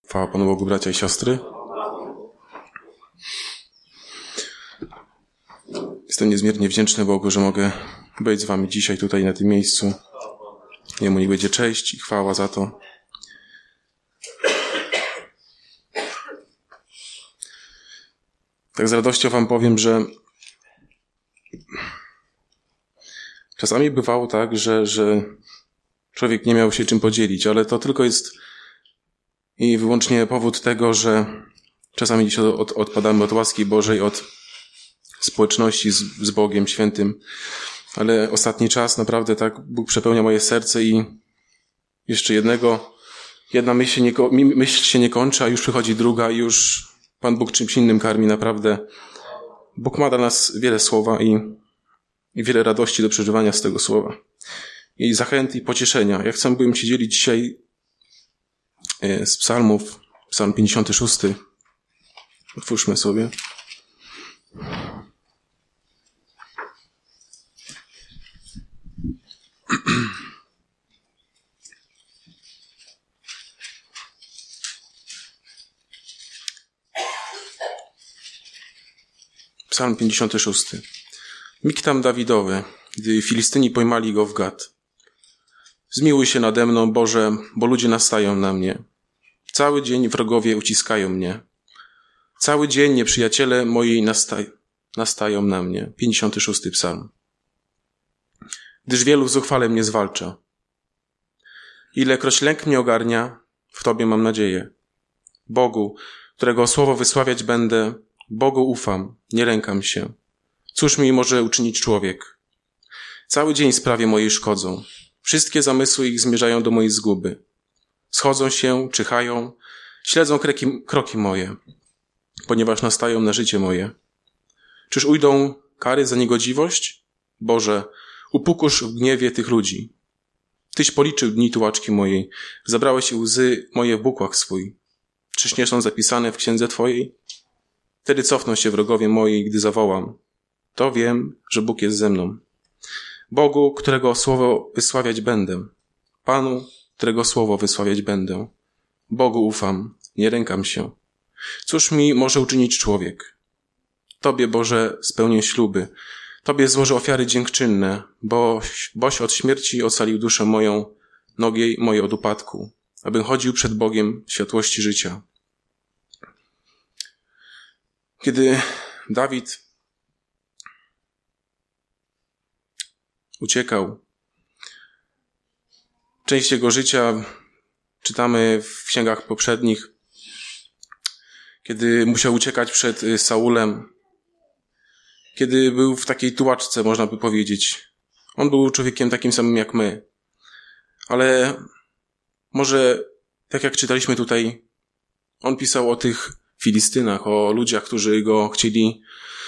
Chwała Panu Bogu, bracia i siostry. Jestem niezmiernie wdzięczny Bogu, że mogę być z wami dzisiaj tutaj na tym miejscu. Jemu niech będzie cześć i chwała za to. Tak z radością wam powiem, że czasami bywało tak, że człowiek nie miał się czym podzielić, ale to tylko jest i wyłącznie powód tego, że czasami gdzieś odpadamy od łaski Bożej, od społeczności z Bogiem Świętym. Ale ostatni czas naprawdę tak Bóg przepełnia moje serce i jeszcze jedna myśl się nie kończy, a już przychodzi druga i już Pan Bóg czymś innym karmi naprawdę. Bóg ma dla nas wiele słowa i wiele radości do przeżywania z tego słowa. I zachęt i pocieszenia. Ja chciałbym się dzielić dzisiaj z psalmów, psalm 56. Otwórzmy sobie. Psalm 56. Miktam Dawidowy, gdy Filistyni pojmali go w Gat. Zmiłuj się nade mną, Boże, bo ludzie nastają na mnie. Cały dzień wrogowie uciskają mnie. Cały dzień nieprzyjaciele moi nastają na mnie. 56. Psalm. Gdyż wielu zuchwale mnie zwalcza. Ilekroć lęk mnie ogarnia, w Tobie mam nadzieję. Bogu, którego słowo wysławiać będę, Bogu ufam, nie lękam się. Cóż mi może uczynić człowiek? Cały dzień sprawie mojej szkodzą. Wszystkie zamysły ich zmierzają do mojej zguby. Schodzą się, czyhają, śledzą kroki moje, ponieważ nastają na życie moje. Czyż ujdą kary za niegodziwość? Boże, upukusz w gniewie tych ludzi. Tyś policzył dni tułaczki mojej, zabrałeś łzy moje w bukłak swój. Czyż nie są zapisane w księdze Twojej? Wtedy cofną się wrogowie moi, gdy zawołam. To wiem, że Bóg jest ze mną. Bogu, którego słowo wysławiać będę. Panu, którego słowo wysławiać będę. Bogu ufam, nie lękam się. Cóż mi może uczynić człowiek? Tobie, Boże, spełnię śluby. Tobie złożę ofiary dziękczynne, boś od śmierci ocalił duszę moją, nogi moje od upadku, abym chodził przed Bogiem w światłości życia. Kiedy Dawid uciekał, część jego życia czytamy w księgach poprzednich, kiedy musiał uciekać przed Saulem, kiedy był w takiej tułaczce, można by powiedzieć. On był człowiekiem takim samym jak my. Ale może, tak jak czytaliśmy tutaj, on pisał o tych Filistynach, o ludziach, którzy go chcieli,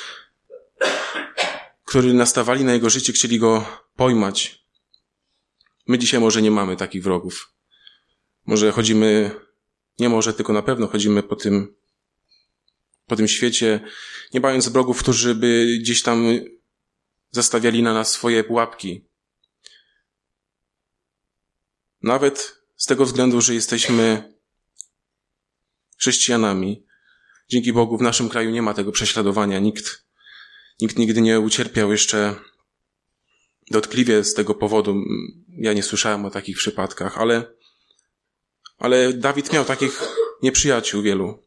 którzy nastawali na jego życie, chcieli go pojmać. My dzisiaj może nie mamy takich wrogów. Może chodzimy, nie może, tylko na pewno chodzimy po tym świecie, nie mając wrogów, którzy by gdzieś tam zastawiali na nas swoje pułapki. Nawet z tego względu, że jesteśmy chrześcijanami. Dzięki Bogu w naszym kraju nie ma tego prześladowania. Nikt nigdy nie ucierpiał jeszcze dotkliwie z tego powodu. Ja nie słyszałem o takich przypadkach, ale Dawid miał takich nieprzyjaciół wielu.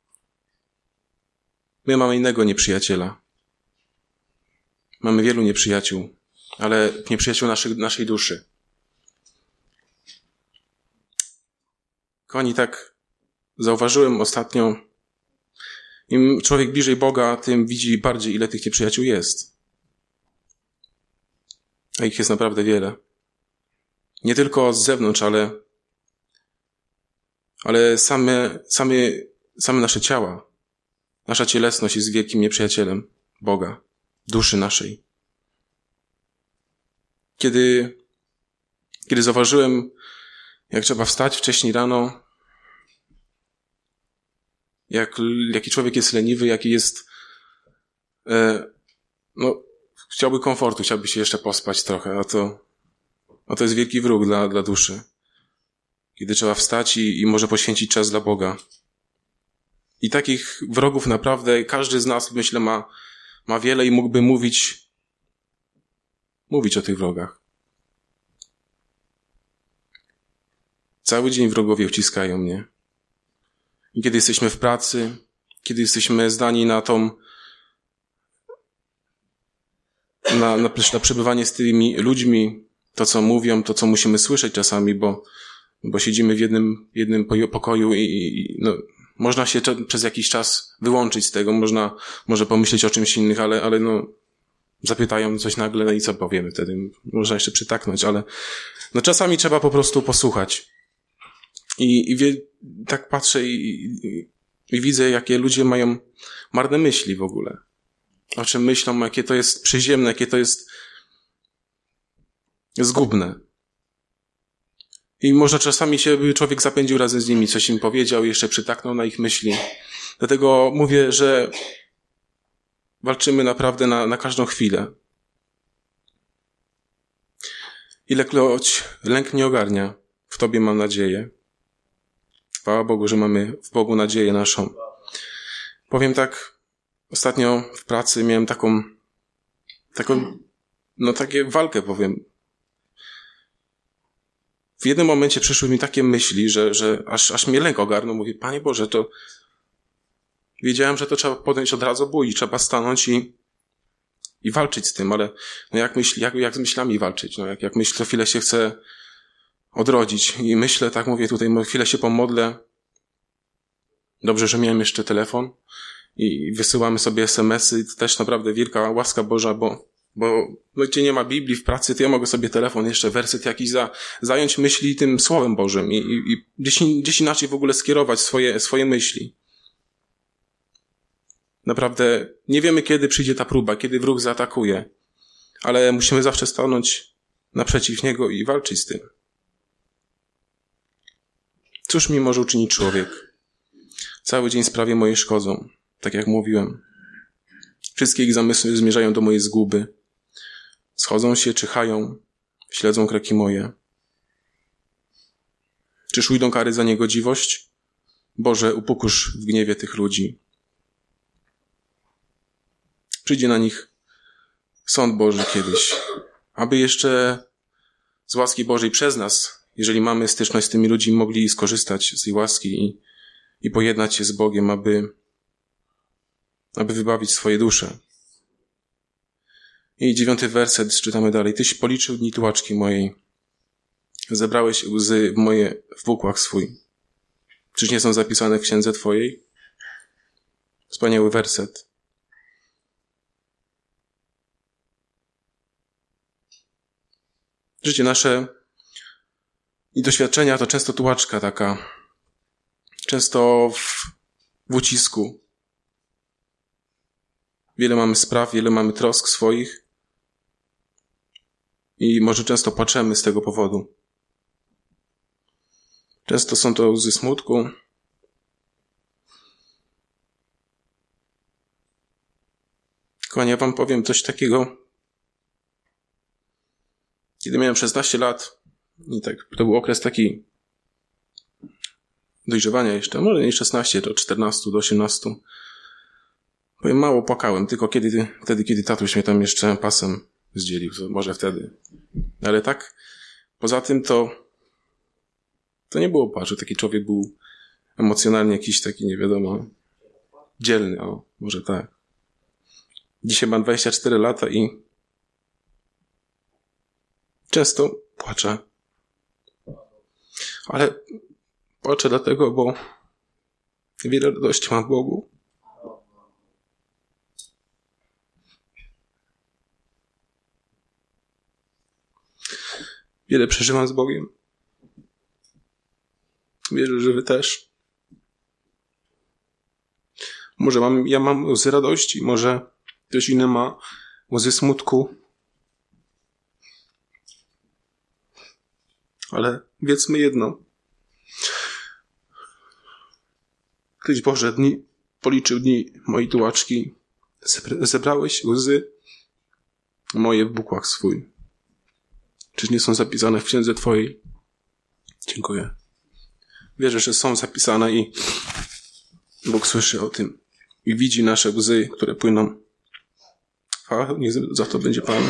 My mamy innego nieprzyjaciela. Mamy wielu nieprzyjaciół, ale nieprzyjaciół naszej duszy. Kochani, tak zauważyłem ostatnio, im człowiek bliżej Boga, tym widzi bardziej, ile tych nieprzyjaciół jest. A ich jest naprawdę wiele. Nie tylko z zewnątrz, ale same nasze ciała. Nasza cielesność jest wielkim nieprzyjacielem Boga, duszy naszej. Kiedy zauważyłem, jak trzeba wstać wcześniej rano, jaki człowiek jest leniwy, jaki jest, chciałby komfortu, chciałby się jeszcze pospać trochę, a to jest wielki wróg dla duszy. kiedy trzeba wstać i może poświęcić czas dla Boga. I takich wrogów naprawdę każdy z nas, myślę, ma wiele i mógłby mówić o tych wrogach. Cały dzień wrogowie wciskają mnie. I kiedy jesteśmy w pracy, kiedy jesteśmy zdani na przebywanie z tymi ludźmi, to co mówią, to co musimy słyszeć czasami, bo siedzimy w jednym pokoju i można się przez jakiś czas wyłączyć z tego, może pomyśleć o czymś innym, ale zapytają coś nagle i co powiemy wtedy? Można jeszcze przytaknąć, ale czasami trzeba po prostu posłuchać. Tak patrzę i widzę, jakie ludzie mają marne myśli w ogóle. O czym myślą, jakie to jest przyziemne, jakie to jest zgubne. I może czasami się człowiek zapędził razem z nimi, coś im powiedział i jeszcze przytaknął na ich myśli. Dlatego mówię, że walczymy naprawdę na każdą chwilę. Ilekroć lęk mnie ogarnia, w Tobie mam nadzieję. Chwała Bogu, że mamy w Bogu nadzieję naszą. Powiem tak, ostatnio w pracy miałem taką takie walkę, powiem. W jednym momencie przyszły mi takie myśli, że aż mnie lęk ogarnął. Mówię, Panie Boże, to wiedziałem, że to trzeba podjąć od razu bój, trzeba stanąć i walczyć z tym, ale jak z myślami walczyć? Jak myślę, to chwilę się chcę odrodzić i myślę, tak mówię tutaj, chwilę się pomodlę. Dobrze, że miałem jeszcze telefon i wysyłamy sobie SMS-y. To też naprawdę wielka łaska Boża, bo gdzie nie ma Biblii w pracy, to ja mogę sobie telefon, jeszcze werset jakiś zająć myśli tym Słowem Bożym i gdzieś inaczej w ogóle skierować swoje myśli. Naprawdę nie wiemy, kiedy przyjdzie ta próba, kiedy wróg zaatakuje, ale musimy zawsze stanąć naprzeciw niego i walczyć z tym. Cóż mi może uczynić człowiek? Cały dzień sprawie mojej szkodzą, tak jak mówiłem. Wszystkie ich zamysły zmierzają do mojej zguby. Schodzą się, czyhają, śledzą kroki moje. Czyż ujdą kary za niegodziwość? Boże, upokorz w gniewie tych ludzi. Przyjdzie na nich sąd Boży kiedyś, aby jeszcze z łaski Bożej przez nas, jeżeli mamy styczność z tymi ludźmi, mogli skorzystać z tej łaski i pojednać się z Bogiem, aby wybawić swoje dusze. I 9 werset czytamy dalej. Tyś policzył dni tułaczki mojej. Zebrałeś łzy moje w bukłak swój. Czyż nie są zapisane w księdze Twojej? Wspaniały werset. Życie nasze i doświadczenia to często tułaczka taka. Często w ucisku. Wiele mamy spraw, wiele mamy trosk swoich i może często płaczemy z tego powodu. Często są to łzy smutku. Kochani, ja wam powiem coś takiego. Kiedy miałem 16 lat i tak, to był okres taki dojrzewania jeszcze, może nie 16, to 14 do 18. Powiem, mało płakałem, tylko wtedy, kiedy tatuś mnie tam jeszcze pasem zdzielił, może wtedy. Ale tak, poza tym to nie było płaczu. Taki człowiek był emocjonalnie jakiś taki, nie wiadomo, dzielny, może tak. Dzisiaj mam 24 lata i często płaczę. Ale płaczę dlatego, bo wiele radości mam w Bogu. Wiele przeżywam z Bogiem. Wierzę, że wy też. Może ja mam łzy radości, może ktoś inny ma łzy smutku. Ale wiedzmy jedno. Tyś Boże policzył dni mojej tułaczki. Zebrałeś łzy moje w bukłak swój. Czyż nie są zapisane w księdze Twojej? Dziękuję. Wierzę, że są zapisane i Bóg słyszy o tym i widzi nasze łzy, które płyną. Chwała niech za to będzie Panu.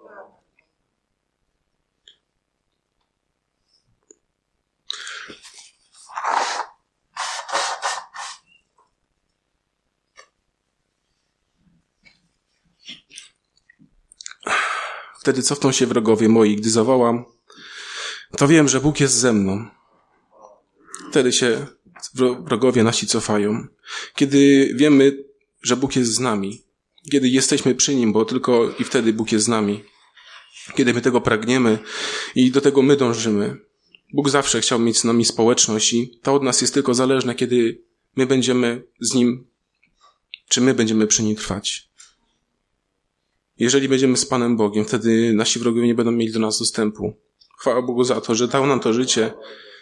Wtedy cofną się wrogowie moi, gdy zawołam, to wiem, że Bóg jest ze mną. Wtedy się wrogowie nasi cofają. Kiedy wiemy, że Bóg jest z nami, kiedy jesteśmy przy Nim, bo tylko i wtedy Bóg jest z nami. Kiedy my tego pragniemy i do tego my dążymy. Bóg zawsze chciał mieć z nami społeczność i to od nas jest tylko zależne, kiedy my będziemy z Nim, czy my będziemy przy Nim trwać. Jeżeli będziemy z Panem Bogiem, wtedy nasi wrogowie nie będą mieli do nas dostępu. Chwała Bogu za to, że dał nam to życie,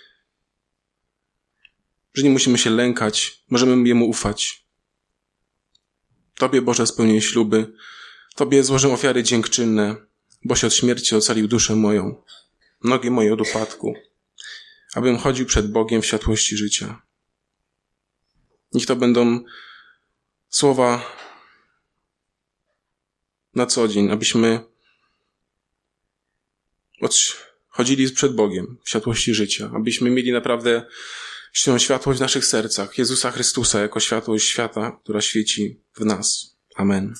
że nie musimy się lękać, możemy Jemu ufać. Tobie, Boże, spełnię śluby, Tobie złożę ofiary dziękczynne, boś od śmierci ocalił duszę moją, nogi moje od upadku, abym chodził przed Bogiem w światłości życia. Niech to będą słowa na co dzień, abyśmy chodzili przed Bogiem w światłości życia, abyśmy mieli naprawdę tę światłość w naszych sercach, Jezusa Chrystusa jako światłość świata, która świeci w nas. Amen.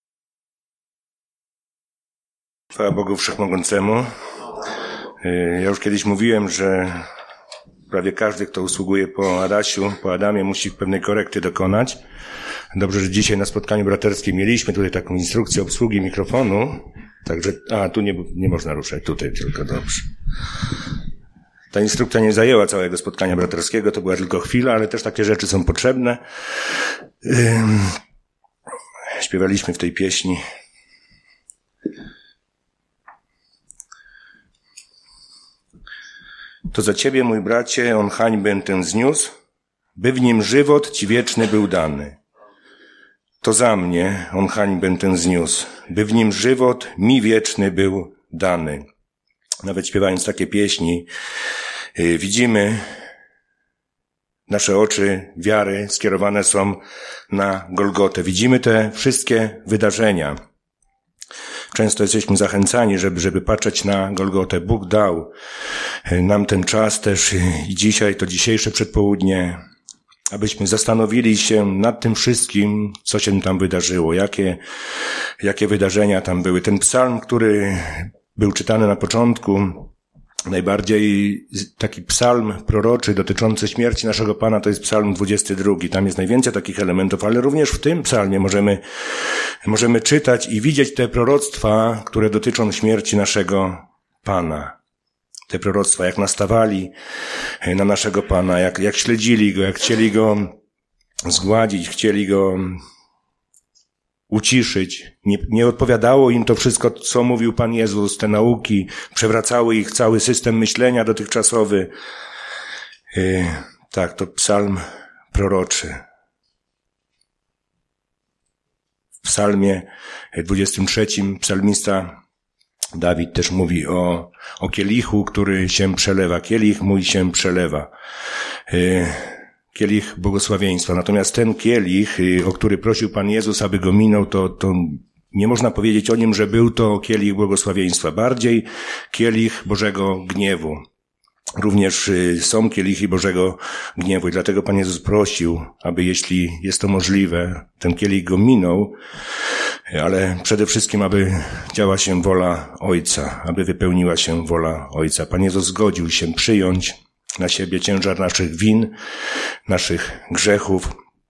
Chwała Bogu Wszechmogącemu. Ja już kiedyś mówiłem, że prawie każdy, kto usługuje po Adasiu, po Adamie, musi pewnej korekty dokonać. Dobrze, że dzisiaj na spotkaniu braterskim mieliśmy tutaj taką instrukcję obsługi mikrofonu. Także, tu nie można ruszać, tutaj tylko dobrze. Ta instrukcja nie zajęła całego spotkania braterskiego, to była tylko chwila, ale też takie rzeczy są potrzebne. Śpiewaliśmy w tej pieśni. To za Ciebie, mój bracie, on hańbę tę zniósł, by w nim żywot Ci wieczny był dany. To za mnie on hańbę tę zniósł, by w nim żywot mi wieczny był dany. Nawet śpiewając takie pieśni, widzimy, nasze oczy wiary skierowane są na Golgotę. Widzimy te wszystkie wydarzenia. Często jesteśmy zachęcani, żeby patrzeć na Golgotę. Bóg dał nam ten czas też i dzisiaj, to dzisiejsze przedpołudnie, abyśmy zastanowili się nad tym wszystkim, co się tam wydarzyło, jakie wydarzenia tam były. Ten psalm, który był czytany na początku, najbardziej taki psalm proroczy dotyczący śmierci naszego Pana, to jest psalm 22. Tam jest najwięcej takich elementów, ale również w tym psalmie możemy czytać i widzieć te proroctwa, które dotyczą śmierci naszego Pana. Te proroctwa, jak nastawali na naszego Pana, jak śledzili Go, jak chcieli Go zgładzić, chcieli Go uciszyć. Nie odpowiadało im to wszystko, co mówił Pan Jezus, te nauki, przewracały ich cały system myślenia dotychczasowy. Tak, to psalm proroczy. W psalmie 23 psalmista Dawid też mówi o kielichu, który się przelewa. Kielich mój się przelewa. Kielich błogosławieństwa. Natomiast ten kielich, o który prosił Pan Jezus, aby go minął, to nie można powiedzieć o nim, że był to kielich błogosławieństwa. Bardziej kielich Bożego gniewu. Również są kielichy Bożego gniewu i dlatego Pan Jezus prosił, aby jeśli jest to możliwe, ten kielich go minął, ale przede wszystkim, aby działa się wola Ojca, aby wypełniła się wola Ojca. Pan Jezus zgodził się przyjąć na siebie ciężar naszych win, naszych grzechów.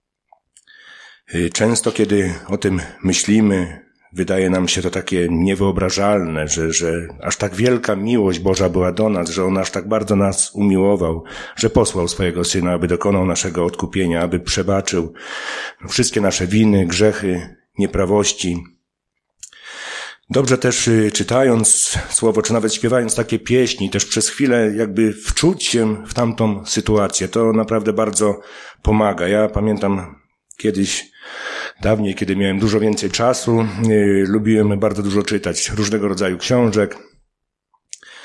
Często, kiedy o tym myślimy, wydaje nam się to takie niewyobrażalne, że aż tak wielka miłość Boża była do nas, że On aż tak bardzo nas umiłował, że posłał swojego Syna, aby dokonał naszego odkupienia, aby przebaczył wszystkie nasze winy, grzechy, nieprawości. Dobrze też czytając słowo, czy nawet śpiewając takie pieśni, też przez chwilę jakby wczuć się w tamtą sytuację. To naprawdę bardzo pomaga. Ja pamiętam kiedyś, dawniej, kiedy miałem dużo więcej czasu, lubiłem bardzo dużo czytać różnego rodzaju książek.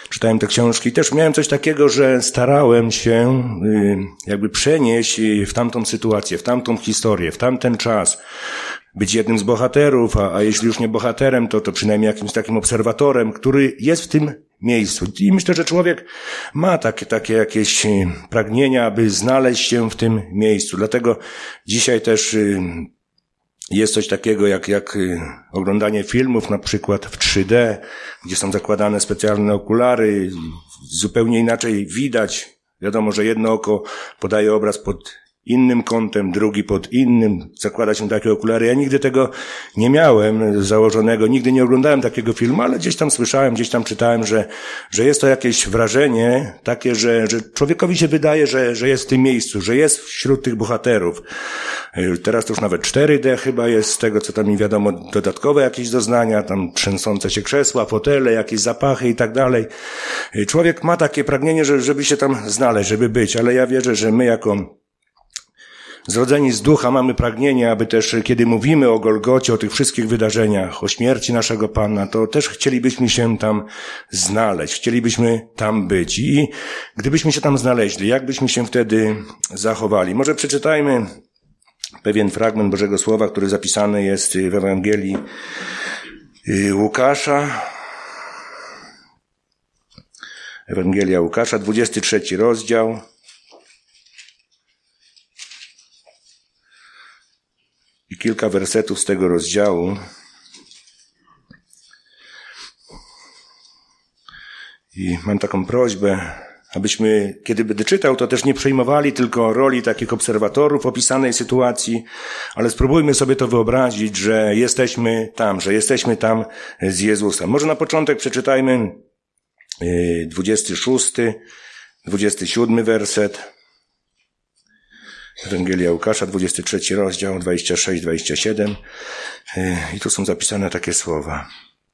czytałem te książki. Też miałem coś takiego, że starałem się jakby przenieść w tamtą sytuację, w tamtą historię, w tamten czas. Być jednym z bohaterów, a jeśli już nie bohaterem, to przynajmniej jakimś takim obserwatorem, który jest w tym miejscu. I myślę, że człowiek ma takie jakieś pragnienia, aby znaleźć się w tym miejscu. Dlatego dzisiaj też jest coś takiego jak oglądanie filmów, na przykład w 3D, gdzie są zakładane specjalne okulary, zupełnie inaczej widać. Wiadomo, że jedno oko podaje obraz pod innym kątem, drugi pod innym. Zakłada się takie okulary. Ja nigdy tego nie miałem założonego, nigdy nie oglądałem takiego filmu, ale gdzieś tam słyszałem, gdzieś tam czytałem, że jest to jakieś wrażenie takie, że człowiekowi się wydaje, że jest w tym miejscu, że jest wśród tych bohaterów. Teraz to już nawet 4D chyba jest, z tego co tam mi wiadomo, dodatkowe jakieś doznania, tam trzęsące się krzesła, fotele, jakieś zapachy i tak dalej. Człowiek ma takie pragnienie, żeby się tam znaleźć, żeby być, ale ja wierzę, że my jako zrodzeni z ducha mamy pragnienie, aby też, kiedy mówimy o Golgocie, o tych wszystkich wydarzeniach, o śmierci naszego Pana, to też chcielibyśmy się tam znaleźć, chcielibyśmy tam być. I gdybyśmy się tam znaleźli, jak byśmy się wtedy zachowali? Może przeczytajmy pewien fragment Bożego Słowa, który zapisany jest w Ewangelii Łukasza. Ewangelia Łukasza, 23 rozdział. I kilka wersetów z tego rozdziału. I mam taką prośbę, abyśmy, kiedy będę czytał, to też nie przejmowali tylko roli takich obserwatorów opisanej sytuacji, ale spróbujmy sobie to wyobrazić, że jesteśmy tam z Jezusem. Może na początek przeczytajmy 26, 27 werset. Ewangelia Łukasza, 23 rozdział, 26-27. I tu są zapisane takie słowa.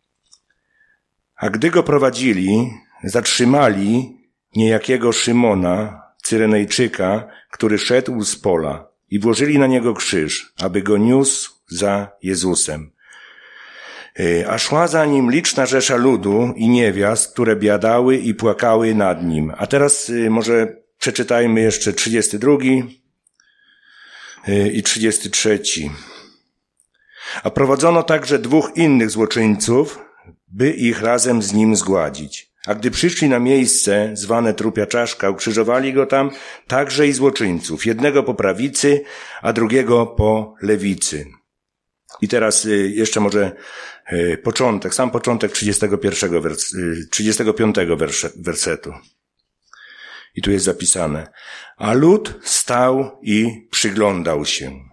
A gdy go prowadzili, zatrzymali niejakiego Szymona, Cyrenejczyka, który szedł z pola i włożyli na niego krzyż, aby go niósł za Jezusem. A szła za nim liczna rzesza ludu i niewiast, które biadały i płakały nad nim. A teraz może przeczytajmy jeszcze 32 i 33. A prowadzono także 2 innych złoczyńców, by ich razem z nim zgładzić. A gdy przyszli na miejsce zwane Trupia Czaszka, ukrzyżowali go tam także i złoczyńców, jednego po prawicy, a drugiego po lewicy. I teraz jeszcze może sam początek 35 wersetu. I tu jest zapisane. A lud stał i przyglądał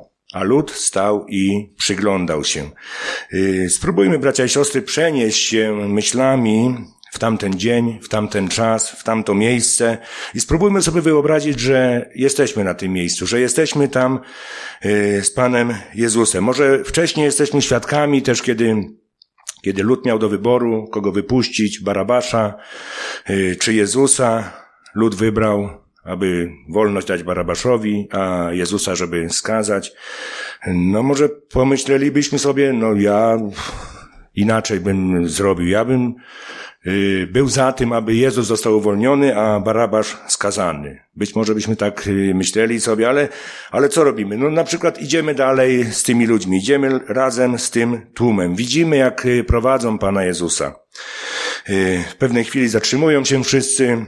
się. Spróbujmy, bracia i siostry, przenieść się myślami w tamten dzień, w tamten czas, w tamto miejsce i spróbujmy sobie wyobrazić, że jesteśmy na tym miejscu, że jesteśmy tam z Panem Jezusem. Może wcześniej jesteśmy świadkami też, kiedy lud miał do wyboru, kogo wypuścić, Barabasza czy Jezusa. Lud wybrał, aby wolność dać Barabaszowi, a Jezusa, żeby skazać. No może pomyślelibyśmy sobie, ja inaczej bym zrobił. Ja bym był za tym, aby Jezus został uwolniony, a Barabasz skazany. Być może byśmy tak myśleli sobie, ale co robimy? Na przykład idziemy dalej z tymi ludźmi, idziemy razem z tym tłumem. Widzimy, jak prowadzą Pana Jezusa. W pewnej chwili zatrzymują się wszyscy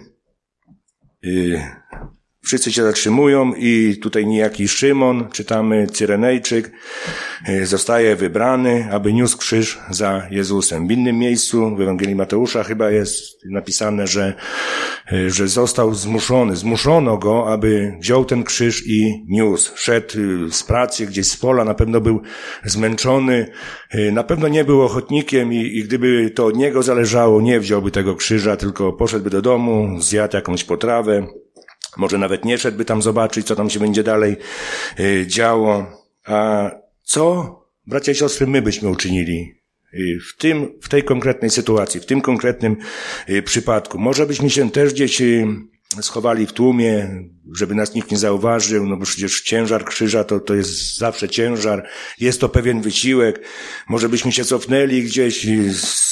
się zatrzymują i tutaj niejaki Szymon, czytamy Cyrenejczyk, zostaje wybrany, aby niósł krzyż za Jezusem. W innym miejscu, w Ewangelii Mateusza chyba jest napisane, że został zmuszono go, aby wziął ten krzyż i niósł. Szedł z pracy, gdzieś z pola, na pewno był zmęczony, na pewno nie był ochotnikiem i gdyby to od niego zależało, nie wziąłby tego krzyża, tylko poszedłby do domu, zjadł jakąś potrawę, może nawet nie szedłby tam zobaczyć, co tam się będzie dalej działo. A co, bracia i siostry, my byśmy uczynili w tej konkretnej sytuacji, w tym konkretnym przypadku? Może byśmy się też gdzieś schowali w tłumie, żeby nas nikt nie zauważył, bo przecież ciężar krzyża to jest zawsze ciężar, jest to pewien wysiłek. Może byśmy się cofnęli gdzieś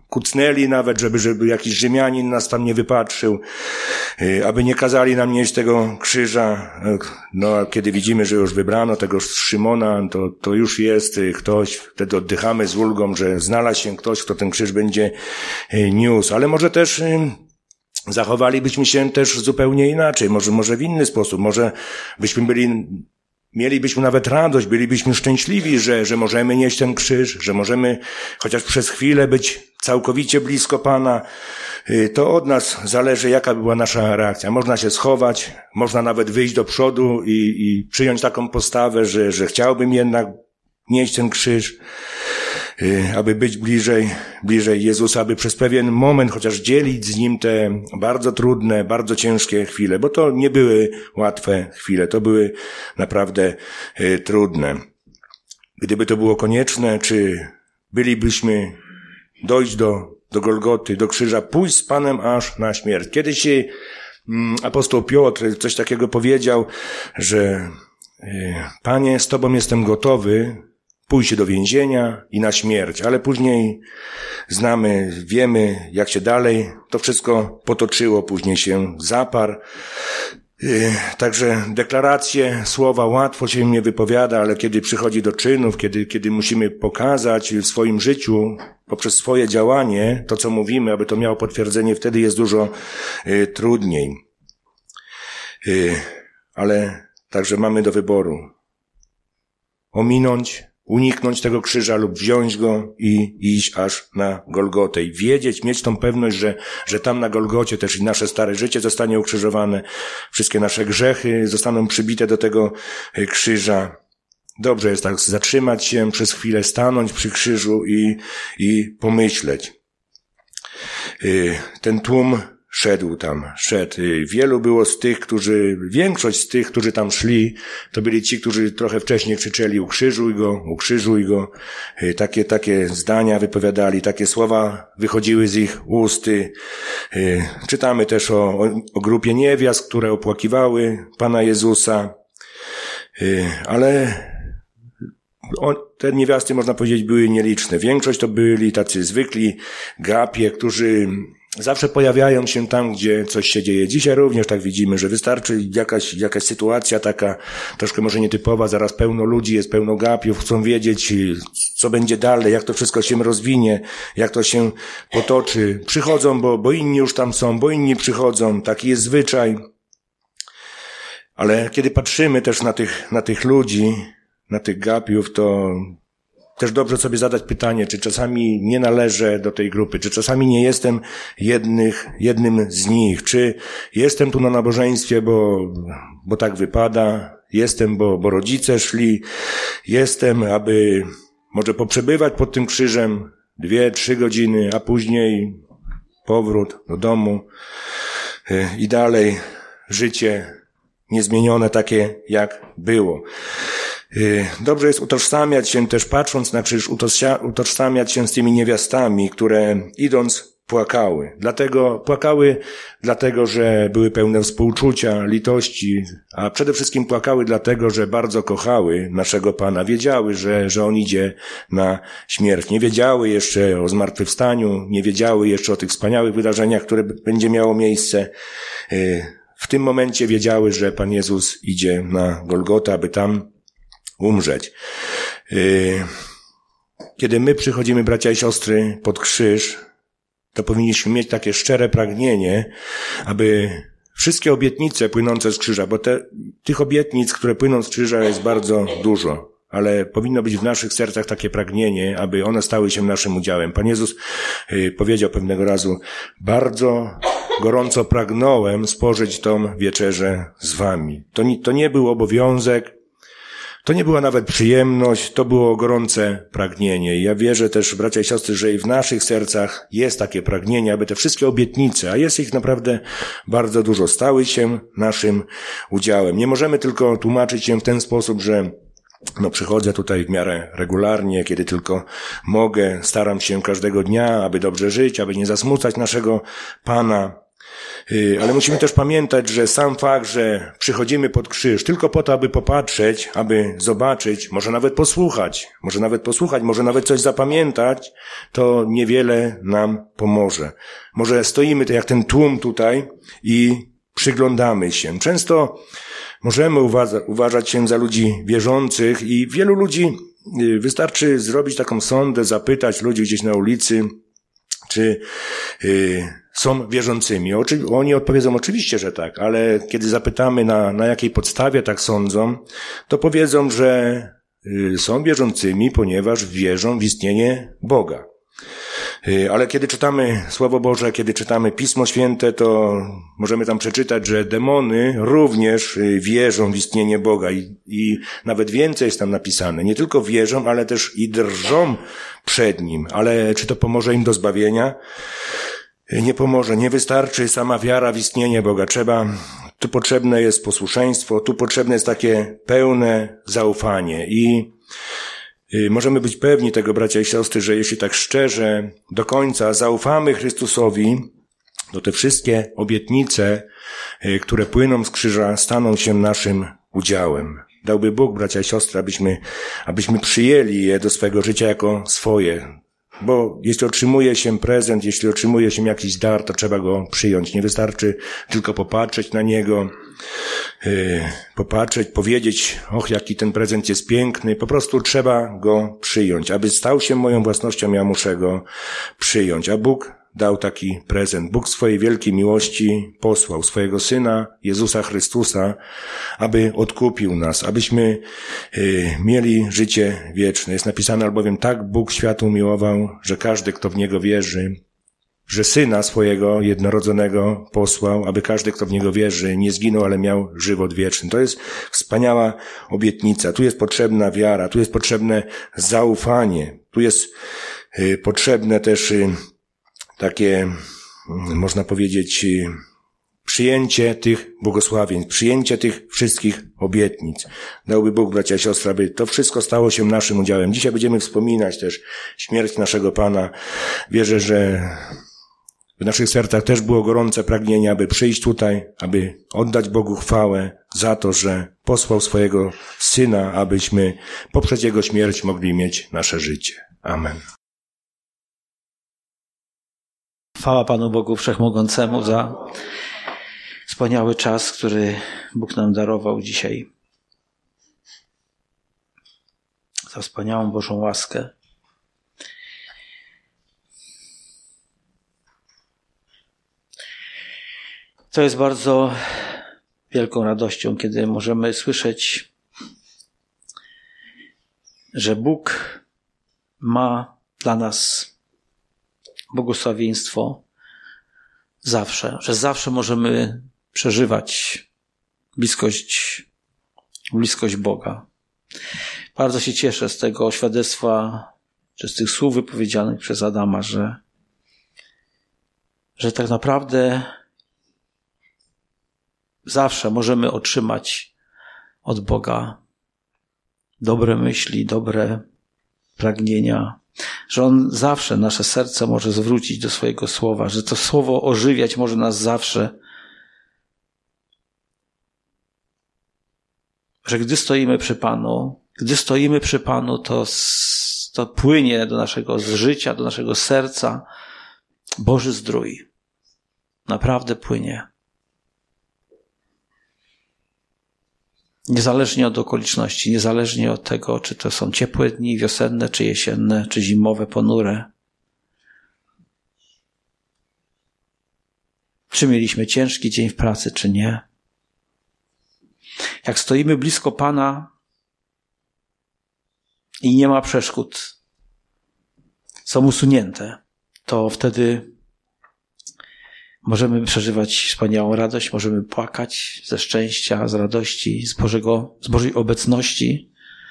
kucnęli nawet, żeby jakiś Rzymianin nas tam nie wypatrzył, aby nie kazali nam nieść tego krzyża. No, a kiedy widzimy, że już wybrano tego Szymona, to już jest ktoś, wtedy oddychamy z ulgą, że znalazł się ktoś, kto ten krzyż będzie niósł. Ale może też zachowalibyśmy się też zupełnie inaczej, może w inny sposób, może mielibyśmy nawet radość, bylibyśmy szczęśliwi, że możemy nieść ten krzyż, że możemy chociaż przez chwilę być całkowicie blisko Pana. To od nas zależy, jaka była nasza reakcja. Można się schować, można nawet wyjść do przodu i przyjąć taką postawę, że chciałbym jednak nieść ten krzyż, aby być bliżej Jezusa, aby przez pewien moment chociaż dzielić z Nim te bardzo trudne, bardzo ciężkie chwile, bo to nie były łatwe chwile, to były naprawdę trudne. Gdyby to było konieczne, czy bylibyśmy dojść do Golgoty, do krzyża, pójść z Panem aż na śmierć. Kiedyś apostoł Piotr coś takiego powiedział, że Panie, z Tobą jestem gotowy pójść do więzienia i na śmierć, ale później wiemy, jak się dalej to wszystko potoczyło, później się zaparł. Także deklaracje, słowa łatwo się nie wypowiada, ale kiedy przychodzi do czynów, kiedy musimy pokazać w swoim życiu, poprzez swoje działanie, to co mówimy, aby to miało potwierdzenie, wtedy jest dużo trudniej. Ale także mamy do wyboru uniknąć tego krzyża lub wziąć go i iść aż na Golgotę i wiedzieć, mieć tą pewność, że tam na Golgocie też i nasze stare życie zostanie ukrzyżowane, wszystkie nasze grzechy zostaną przybite do tego krzyża. Dobrze jest tak zatrzymać się przez chwilę, stanąć przy krzyżu i pomyśleć. Ten tłum szedł. Wielu było większość z tych, którzy tam szli, to byli ci, którzy trochę wcześniej krzyczeli ukrzyżuj go. Takie zdania wypowiadali, takie słowa wychodziły z ich ust. Czytamy też o grupie niewiast, które opłakiwały Pana Jezusa. Ale te niewiasty, można powiedzieć, były nieliczne. Większość to byli tacy zwykli gapie, którzy zawsze pojawiają się tam, gdzie coś się dzieje. Dzisiaj również tak widzimy, że wystarczy jakaś sytuacja taka troszkę może nietypowa, zaraz pełno ludzi, jest pełno gapiów, chcą wiedzieć, co będzie dalej, jak to wszystko się rozwinie, jak to się potoczy. Przychodzą, bo inni już tam są, bo inni przychodzą, taki jest zwyczaj. Ale kiedy patrzymy też na tych ludzi, na tych gapiów, to też dobrze sobie zadać pytanie, czy czasami nie należę do tej grupy, czy czasami nie jestem jednym z nich, czy jestem tu na nabożeństwie, bo tak wypada, jestem, bo rodzice szli, jestem, aby może poprzebywać pod tym krzyżem 2-3 godziny, a później powrót do domu i dalej życie niezmienione takie, jak było. Dobrze jest utożsamiać się też, patrząc na krzyż, utożsamiać się z tymi niewiastami, które idąc płakały dlatego, że były pełne współczucia, litości, a przede wszystkim płakały dlatego, że bardzo kochały naszego Pana. Wiedziały, że On idzie na śmierć. Nie wiedziały jeszcze o zmartwychwstaniu, nie wiedziały jeszcze o tych wspaniałych wydarzeniach, które będzie miało miejsce. W tym momencie wiedziały, że Pan Jezus idzie na Golgotę, aby tam umrzeć. Kiedy my przychodzimy, bracia i siostry, pod krzyż, to powinniśmy mieć takie szczere pragnienie, aby wszystkie obietnice płynące z krzyża, bo tych obietnic, które płyną z krzyża, jest bardzo dużo, ale powinno być w naszych sercach takie pragnienie, aby one stały się naszym udziałem. Pan Jezus powiedział pewnego razu: bardzo gorąco pragnąłem spożyć tą wieczerzę z wami. To nie był obowiązek, to nie była nawet przyjemność, to było gorące pragnienie. I ja wierzę też, bracia i siostry, że i w naszych sercach jest takie pragnienie, aby te wszystkie obietnice, a jest ich naprawdę bardzo dużo, stały się naszym udziałem. Nie możemy tylko tłumaczyć się w ten sposób, że przychodzę tutaj w miarę regularnie, kiedy tylko mogę, staram się każdego dnia, aby dobrze żyć, aby nie zasmucać naszego Pana. Ale musimy też pamiętać, że sam fakt, że przychodzimy pod krzyż tylko po to, aby popatrzeć, aby zobaczyć, może nawet posłuchać, może nawet coś zapamiętać, to niewiele nam pomoże. Może stoimy jak ten tłum tutaj i przyglądamy się. Często możemy uważać się za ludzi wierzących i wielu ludzi wystarczy zrobić taką sondę, zapytać ludzi gdzieś na ulicy, czy są wierzącymi. Oni odpowiedzą oczywiście, że tak, ale kiedy zapytamy na jakiej podstawie tak sądzą, to powiedzą, że są wierzącymi, ponieważ wierzą w istnienie Boga. Ale kiedy czytamy Słowo Boże, kiedy czytamy Pismo Święte, to możemy tam przeczytać, że demony również wierzą w istnienie Boga i nawet więcej jest tam napisane. Nie tylko wierzą, ale też i drżą przed Nim. Ale czy to pomoże im do zbawienia? Nie pomoże. Nie wystarczy sama wiara w istnienie Boga. Tu potrzebne jest posłuszeństwo, tu potrzebne jest takie pełne zaufanie i możemy być pewni tego, bracia i siostry, że jeśli tak szczerze do końca zaufamy Chrystusowi, to te wszystkie obietnice, które płyną z krzyża, staną się naszym udziałem. Dałby Bóg, bracia i siostry, abyśmy przyjęli je do swego życia jako swoje. Bo jeśli otrzymuje się prezent, jeśli otrzymuje się jakiś dar, to trzeba go przyjąć. Nie wystarczy tylko popatrzeć na niego, powiedzieć, jaki ten prezent jest piękny. Po prostu trzeba go przyjąć. Aby stał się moją własnością, ja muszę go przyjąć. A Bóg dał taki prezent. Bóg swojej wielkiej miłości posłał swojego Syna, Jezusa Chrystusa, aby odkupił nas, abyśmy mieli życie wieczne. Jest napisane albowiem, tak Bóg świat umiłował, że każdy, kto w Niego wierzy, że Syna swojego jednorodzonego posłał, aby każdy, kto w Niego wierzy, nie zginął, ale miał żywot wieczny. To jest wspaniała obietnica. Tu jest potrzebna wiara, tu jest potrzebne zaufanie, tu jest potrzebne też takie, można powiedzieć, przyjęcie tych błogosławień, przyjęcie tych wszystkich obietnic. Dałby Bóg, bracia i siostry, aby to wszystko stało się naszym udziałem. Dzisiaj będziemy wspominać też śmierć naszego Pana. Wierzę, że w naszych sercach też było gorące pragnienie, aby przyjść tutaj, aby oddać Bogu chwałę za to, że posłał swojego Syna, abyśmy poprzez Jego śmierć mogli mieć nasze życie. Amen. Chwała Panu Bogu Wszechmogącemu za wspaniały czas, który Bóg nam darował dzisiaj. Za wspaniałą Bożą łaskę. To jest bardzo wielką radością, kiedy możemy słyszeć, że Bóg ma dla nas błogosławieństwo zawsze, że zawsze możemy przeżywać bliskość Boga. Bardzo się cieszę z tego świadectwa, czy z tych słów wypowiedzianych przez Adama, że tak naprawdę zawsze możemy otrzymać od Boga dobre myśli, dobre pragnienia, że On zawsze nasze serce może zwrócić do swojego słowa, że to słowo ożywiać może nas zawsze, że gdy stoimy przy Panu, to płynie do naszego życia, do naszego serca Boży zdrój. Naprawdę płynie. Niezależnie od okoliczności, niezależnie od tego, czy to są ciepłe dni, wiosenne, czy jesienne, czy zimowe, ponure. Czy mieliśmy ciężki dzień w pracy, czy nie. Jak stoimy blisko Pana i nie ma przeszkód, są usunięte, to wtedy możemy przeżywać wspaniałą radość, możemy płakać ze szczęścia, z radości, z Bożej obecności.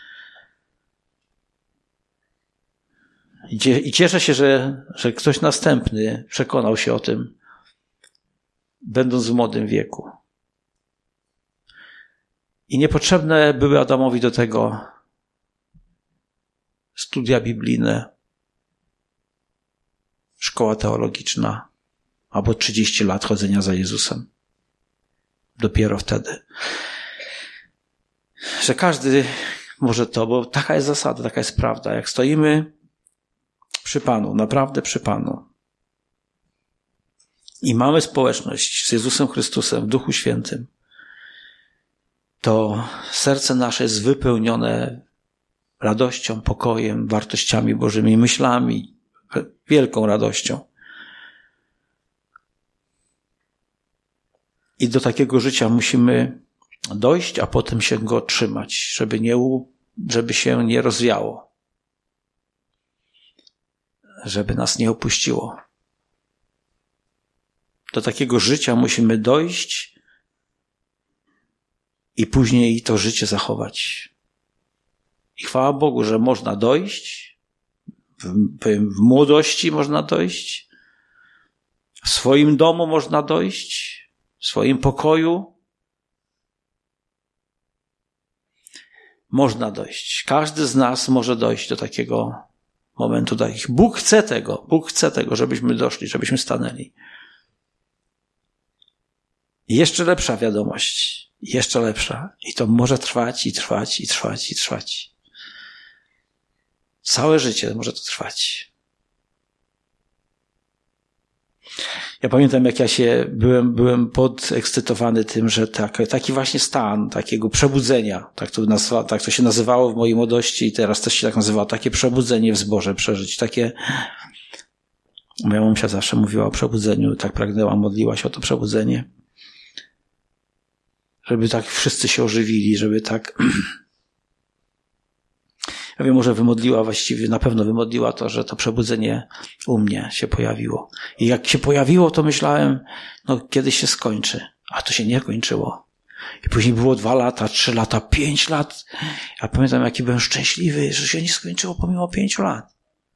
I cieszę się, że ktoś następny przekonał się o tym, będąc w młodym wieku. I niepotrzebne były Adamowi do tego studia biblijne, szkoła teologiczna, albo 30 lat chodzenia za Jezusem. Dopiero wtedy. Że każdy może to, bo taka jest zasada, taka jest prawda. Jak stoimy przy Panu, naprawdę przy Panu i mamy społeczność z Jezusem Chrystusem w Duchu Świętym, to serce nasze jest wypełnione radością, pokojem, wartościami Bożymi, myślami, wielką radością. I do takiego życia musimy dojść, a potem się go trzymać, żeby się nie rozwiało. Żeby nas nie opuściło. Do takiego życia musimy dojść i później to życie zachować. I chwała Bogu, że można dojść, w młodości można dojść, w swoim domu można dojść, w swoim pokoju można dojść. Każdy z nas może dojść do takiego momentu. Bóg chce tego, żebyśmy doszli, żebyśmy stanęli. I jeszcze lepsza wiadomość, jeszcze lepsza. I to może trwać, i trwać, i trwać, i trwać. Całe życie może to trwać. Ja pamiętam, jak ja byłem podekscytowany tym, że taki właśnie stan takiego przebudzenia, tak to się nazywało w mojej młodości i teraz też się tak nazywało, takie przebudzenie w zborze przeżyć. Moja mamusia zawsze mówiła o przebudzeniu, tak pragnęła, modliła się o to przebudzenie. Żeby tak wszyscy się ożywili, żeby tak... Ja wiem, może na pewno wymodliła to, że to przebudzenie u mnie się pojawiło. I jak się pojawiło, to myślałem, kiedyś się skończy. A to się nie kończyło. I później było 2 lata, 3 lata, 5 lat. Ja pamiętam, jaki byłem szczęśliwy, że się nie skończyło pomimo 5 lat.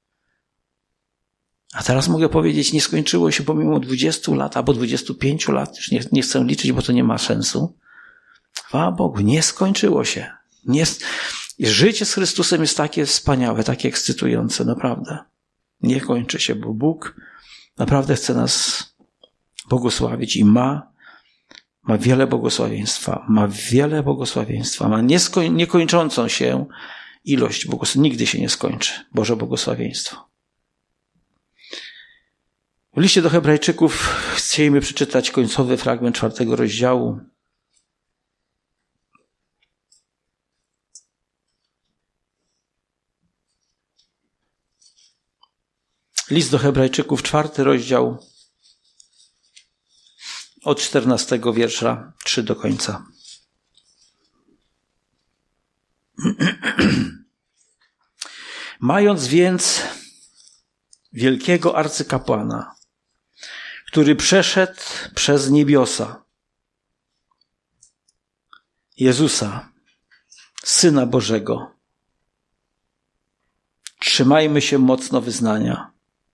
A teraz mogę powiedzieć, nie skończyło się pomimo 20 lat albo 25 lat. Już nie chcę liczyć, bo to nie ma sensu. Chwała Bogu, nie skończyło się. I życie z Chrystusem jest takie wspaniałe, takie ekscytujące, naprawdę. Nie kończy się, bo Bóg naprawdę chce nas błogosławić i ma wiele błogosławieństwa. Ma niekończącą się ilość błogosławieństwa. Nigdy się nie skończy Boże błogosławieństwo. W liście do Hebrajczyków chcielibyśmy przeczytać końcowy fragment 4 rozdziału. List do Hebrajczyków, 4 rozdział, od 14 wiersza, 3 do końca. Mając więc wielkiego arcykapłana, który przeszedł przez niebiosa, Jezusa, Syna Bożego, trzymajmy się mocno wyznania.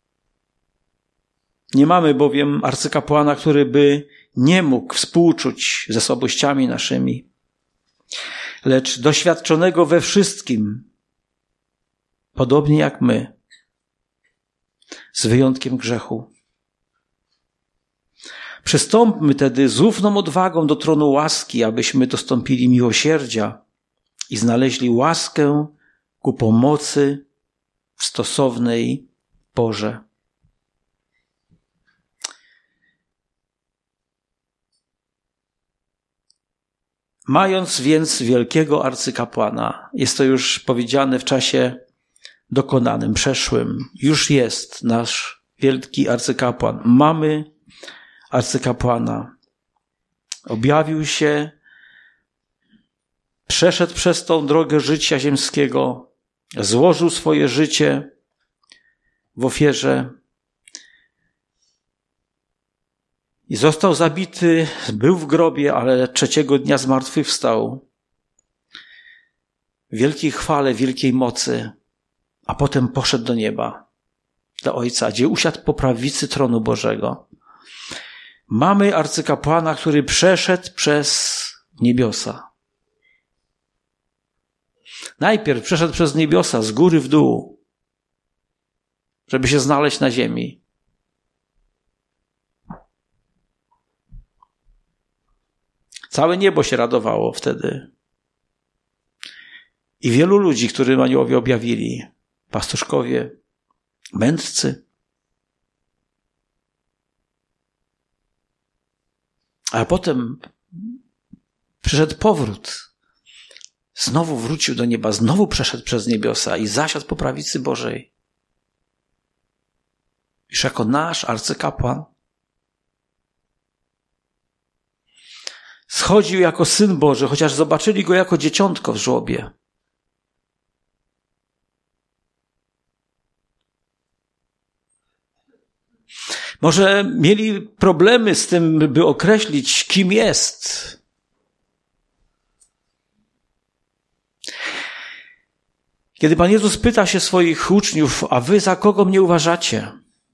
Nie mamy bowiem arcykapłana, który by nie mógł współczuć ze słabościami naszymi, lecz doświadczonego we wszystkim, podobnie jak my, z wyjątkiem grzechu. Przystąpmy tedy z ufną odwagą do tronu łaski, abyśmy dostąpili miłosierdzia i znaleźli łaskę ku pomocy w stosownej porze. Mając więc wielkiego arcykapłana, jest to już powiedziane w czasie dokonanym, przeszłym, już jest nasz wielki arcykapłan. Mamy arcykapłana. Objawił się, przeszedł przez tą drogę życia ziemskiego, złożył swoje życie w ofierze i został zabity, był w grobie, ale 3 dnia zmartwychwstał. W wielkiej chwale, wielkiej mocy, a potem poszedł do nieba, do Ojca, gdzie usiadł po prawicy tronu Bożego. Mamy arcykapłana, który przeszedł przez niebiosa. Najpierw przeszedł przez niebiosa z góry w dół, żeby się znaleźć na ziemi. Całe niebo się radowało wtedy. I wielu ludzi, którym aniołowie objawili, pastuszkowie, mędrcy. A potem przyszedł powrót. Znowu wrócił do nieba, znowu przeszedł przez niebiosa i zasiadł po prawicy Bożej. Już jako nasz arcykapłan schodził jako Syn Boży, chociaż zobaczyli go jako dzieciątko w żłobie. Może mieli problemy z tym, by określić, kim jest. Kiedy Pan Jezus pyta się swoich uczniów, a wy za kogo mnie uważacie?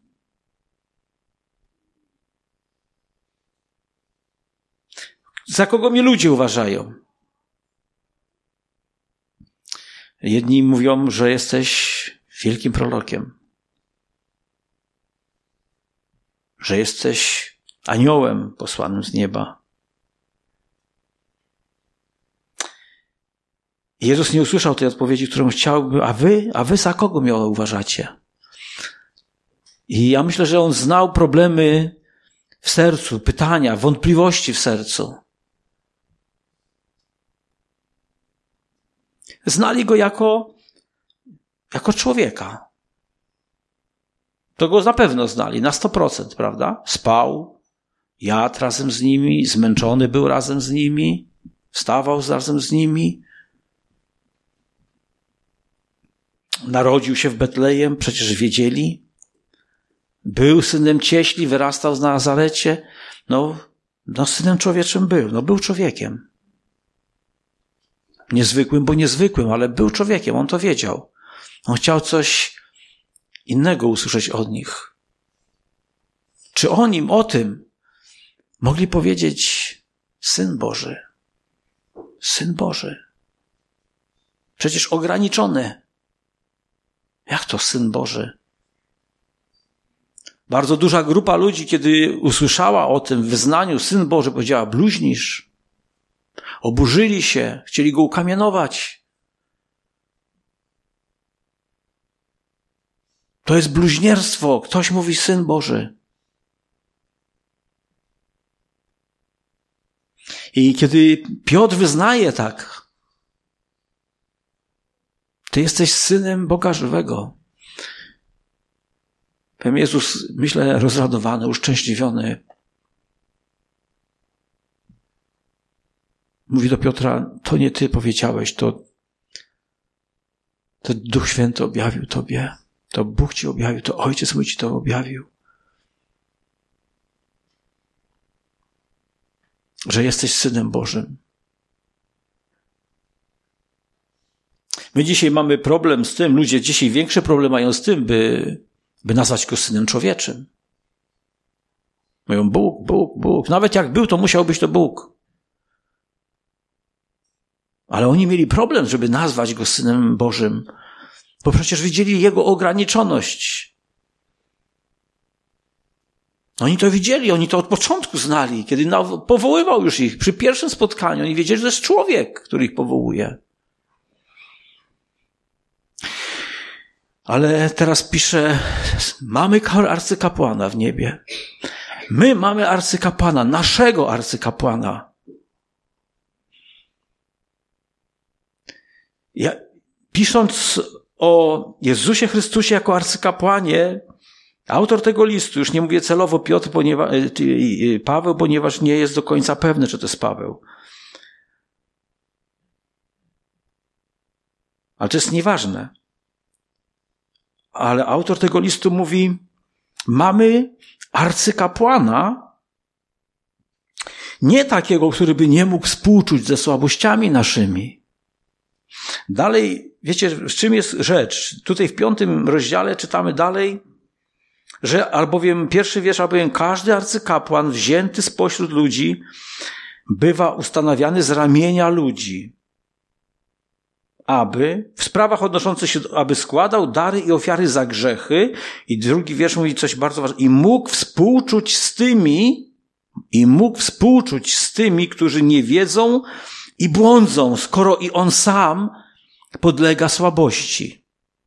Za kogo mnie ludzie uważają? Jedni mówią, że jesteś wielkim prorokiem, że jesteś aniołem posłanym z nieba. Jezus nie usłyszał tej odpowiedzi, którą chciałby, a wy za kogo mnie uważacie? I ja myślę, że on znał problemy w sercu, pytania, wątpliwości w sercu. Znali go jako człowieka. To go na pewno znali, na 100%, prawda? Spał, jadł razem z nimi, zmęczony był razem z nimi, wstawał razem z nimi. Narodził się w Betlejem, przecież wiedzieli. Był synem cieśli, wyrastał na Nazarecie. No synem człowieczym był, był człowiekiem. Niezwykłym, bo niezwykłym, ale był człowiekiem, on to wiedział. On chciał coś innego usłyszeć od nich. Czy oni o tym mogli powiedzieć Syn Boży? Syn Boży. Przecież ograniczony. Jak to Syn Boży? Bardzo duża grupa ludzi, kiedy usłyszała o tym wyznaniu Syn Boży, powiedziała: bluźnisz. Oburzyli się, chcieli go ukamienować. To jest bluźnierstwo. Ktoś mówi Syn Boży. I kiedy Piotr wyznaje tak, ty jesteś Synem Boga żywego. Pan Jezus, myślę, rozradowany, uszczęśliwiony, mówi do Piotra: to nie ty powiedziałeś, to Duch Święty objawił tobie. To Bóg ci objawił, to Ojciec mój ci to objawił. Że jesteś Synem Bożym. My dzisiaj mamy problem z tym, ludzie dzisiaj większy problem mają z tym, by nazwać go Synem Człowieczym. Mówią: Bóg, Bóg, Bóg. Nawet jak był, to musiał być to Bóg. Ale oni mieli problem, żeby nazwać go Synem Bożym, bo przecież widzieli jego ograniczoność. Oni to widzieli, oni to od początku znali. Kiedy powoływał już ich przy pierwszym spotkaniu, oni wiedzieli, że to jest człowiek, który ich powołuje. Ale teraz pisze: mamy arcykapłana w niebie. My mamy arcykapłana, naszego arcykapłana. Pisząc o Jezusie Chrystusie jako arcykapłanie, autor tego listu, już nie mówię celowo Paweł, ponieważ nie jest do końca pewny, czy to jest Paweł. Ale to jest nieważne. Ale autor tego listu mówi: mamy arcykapłana, nie takiego, który by nie mógł współczuć ze słabościami naszymi. Dalej, wiecie, z czym jest rzecz? Tutaj w 5 rozdziale czytamy dalej, że albowiem pierwszy wiersz, albowiem każdy arcykapłan wzięty spośród ludzi bywa ustanawiany z ramienia ludzi, aby w sprawach odnoszących się, aby składał dary i ofiary za grzechy. I drugi wiersz mówi coś bardzo ważnego: i mógł współczuć z tymi, i mógł współczuć z tymi, którzy nie wiedzą i błądzą, skoro i on sam podlega słabości.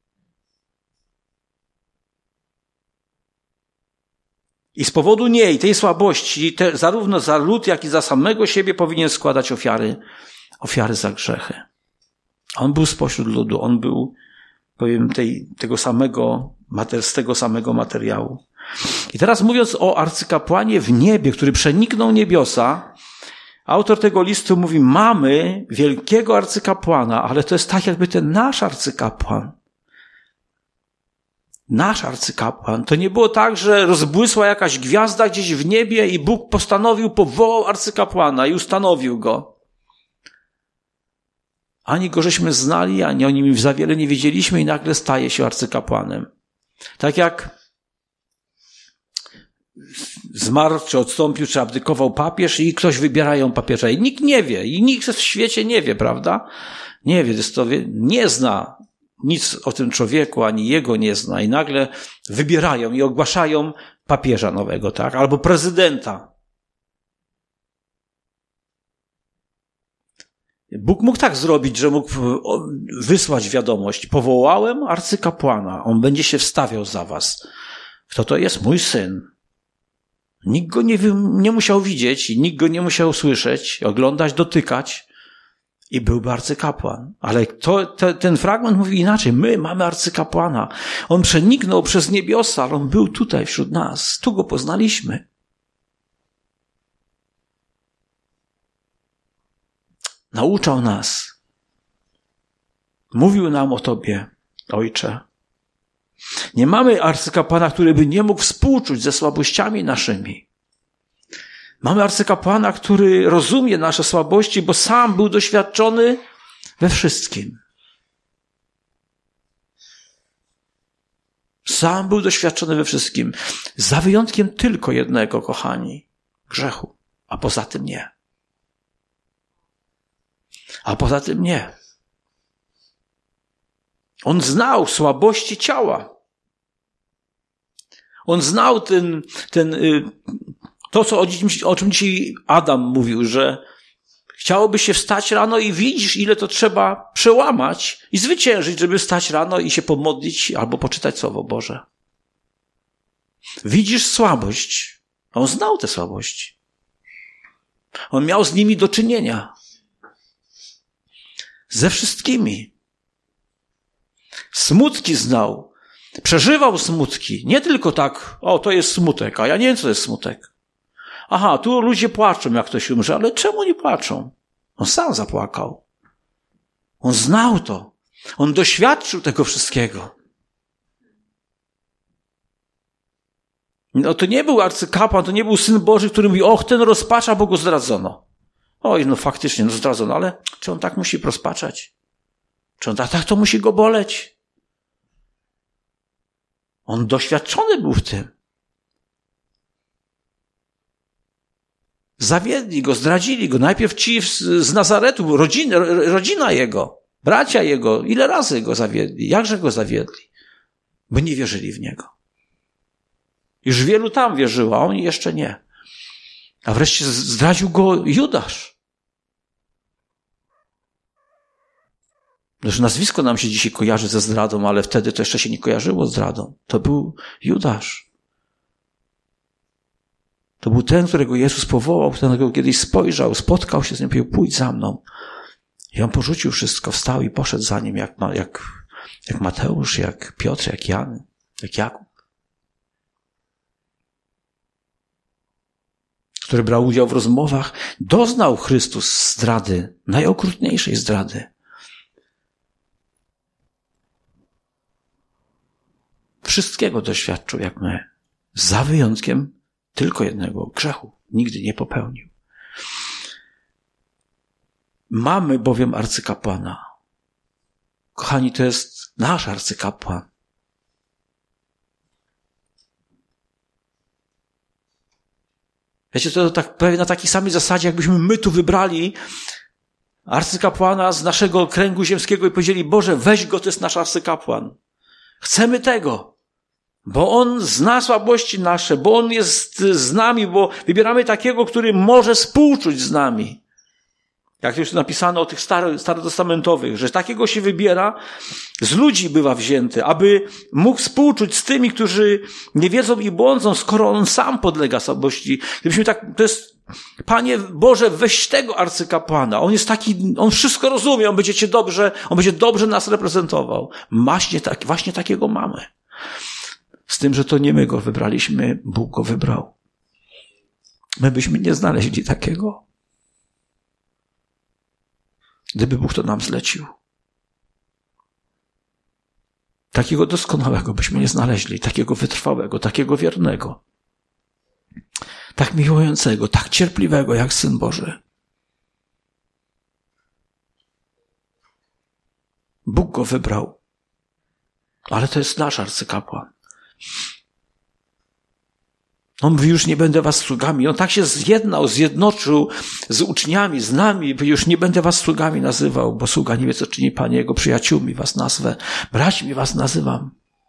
I z powodu niej, tej słabości, zarówno za lud, jak i za samego siebie powinien składać ofiary za grzechy. On był spośród ludu, on był, powiem, z tego samego materiału. I teraz mówiąc o arcykapłanie w niebie, który przeniknął niebiosa, autor tego listu mówi, mamy wielkiego arcykapłana, ale to jest tak jakby ten nasz arcykapłan. Nasz arcykapłan. To nie było tak, że rozbłysła jakaś gwiazda gdzieś w niebie i Bóg powołał arcykapłana i ustanowił go. Ani go żeśmy znali, ani o nim za wiele nie wiedzieliśmy i nagle staje się arcykapłanem. Tak jak zmarł, czy odstąpił, czy abdykował papież i ktoś wybierają papieża. I nikt nie wie. I nikt w świecie nie wie, prawda? Nie wie, nie zna nic o tym człowieku, ani jego nie zna. I nagle wybierają i ogłaszają papieża nowego, tak? Albo prezydenta. Bóg mógł tak zrobić, że mógł wysłać wiadomość. Powołałem arcykapłana. On będzie się wstawiał za was. Kto to jest? Mój syn. Nikt go nie musiał widzieć i nikt go nie musiał słyszeć, oglądać, dotykać i byłby arcykapłan. Ale ten fragment mówi inaczej. My mamy arcykapłana. On przeniknął przez niebiosa, ale on był tutaj wśród nas. Tu go poznaliśmy. Nauczał nas. Mówił nam o Tobie, Ojcze. Nie mamy arcykapłana, który by nie mógł współczuć ze słabościami naszymi. Mamy arcykapłana, który rozumie nasze słabości, bo sam był doświadczony we wszystkim. Sam był doświadczony we wszystkim. Za wyjątkiem tylko jednego, kochani. Grzechu. A poza tym nie. A poza tym nie. On znał słabości ciała. On znał to, o czym dzisiaj Adam mówił, że chciałoby się wstać rano i widzisz, ile to trzeba przełamać i zwyciężyć, żeby wstać rano i się pomodlić albo poczytać Słowo Boże. Widzisz słabość. On znał te słabości. On miał z nimi do czynienia. Ze wszystkimi. Smutki znał. Przeżywał smutki. Nie tylko tak, to jest smutek, a ja nie wiem, co to jest smutek. Aha, tu ludzie płaczą, jak ktoś umrze, ale czemu nie płaczą? On sam zapłakał. On znał to. On doświadczył tego wszystkiego. No to nie był arcykapłan, to nie był Syn Boży, który mówi, ten rozpacza, bo go zdradzono. Faktycznie, zdradzono, ale czy on tak musi rozpaczać? Czy on tak to musi go boleć? On doświadczony był w tym. Zawiedli go, zdradzili go. Najpierw ci z Nazaretu, rodzina jego, bracia jego, ile razy go zawiedli? Jakże go zawiedli? Bo nie wierzyli w niego. Już wielu tam wierzyło, a oni jeszcze nie. A wreszcie zdradził go Judasz. Już nazwisko nam się dzisiaj kojarzy ze zdradą, ale wtedy to jeszcze się nie kojarzyło z zdradą. To był Judasz. To był ten, którego Jezus powołał, ten, którego kiedyś spojrzał, spotkał się z nim, powiedział, pójdź za mną. I on porzucił wszystko, wstał i poszedł za nim, jak Mateusz, jak Piotr, jak Jan, jak Jakub. Który brał udział w rozmowach, doznał Chrystus zdrady, najokrutniejszej zdrady. Wszystkiego doświadczył jak my, za wyjątkiem tylko jednego, grzechu. Nigdy nie popełnił. Mamy bowiem arcykapłana. Kochani, to jest nasz arcykapłan. Wiecie, to tak prawie na takiej samej zasadzie, jakbyśmy my tu wybrali arcykapłana z naszego kręgu ziemskiego i powiedzieli, Boże, weź go, to jest nasz arcykapłan. Chcemy tego. Bo On zna słabości nasze, bo On jest z nami, bo wybieramy takiego, który może współczuć z nami. Jak już napisano o tych starotestamentowych, że takiego się wybiera, z ludzi bywa wzięty, aby mógł współczuć z tymi, którzy nie wiedzą i błądzą, skoro On sam podlega słabości. Gdybyśmy tak, to jest, Panie Boże, weź tego arcykapłana. On jest taki, on wszystko rozumie, on będzie dobrze nas reprezentował. Właśnie takiego mamy. Z tym, że to nie my go wybraliśmy, Bóg go wybrał. My byśmy nie znaleźli takiego, gdyby Bóg to nam zlecił. Takiego doskonałego byśmy nie znaleźli, takiego wytrwałego, takiego wiernego, tak miłującego, tak cierpliwego jak Syn Boży. Bóg go wybrał, ale to jest nasz arcykapłan. On mówi, już nie będę was sługami. On tak się zjednoczył z uczniami, z nami, by już nie będę was sługami nazywał, bo sługa nie wie, co czyni Panie, jego przyjaciółmi was nazwę. Braćmi was nazywam.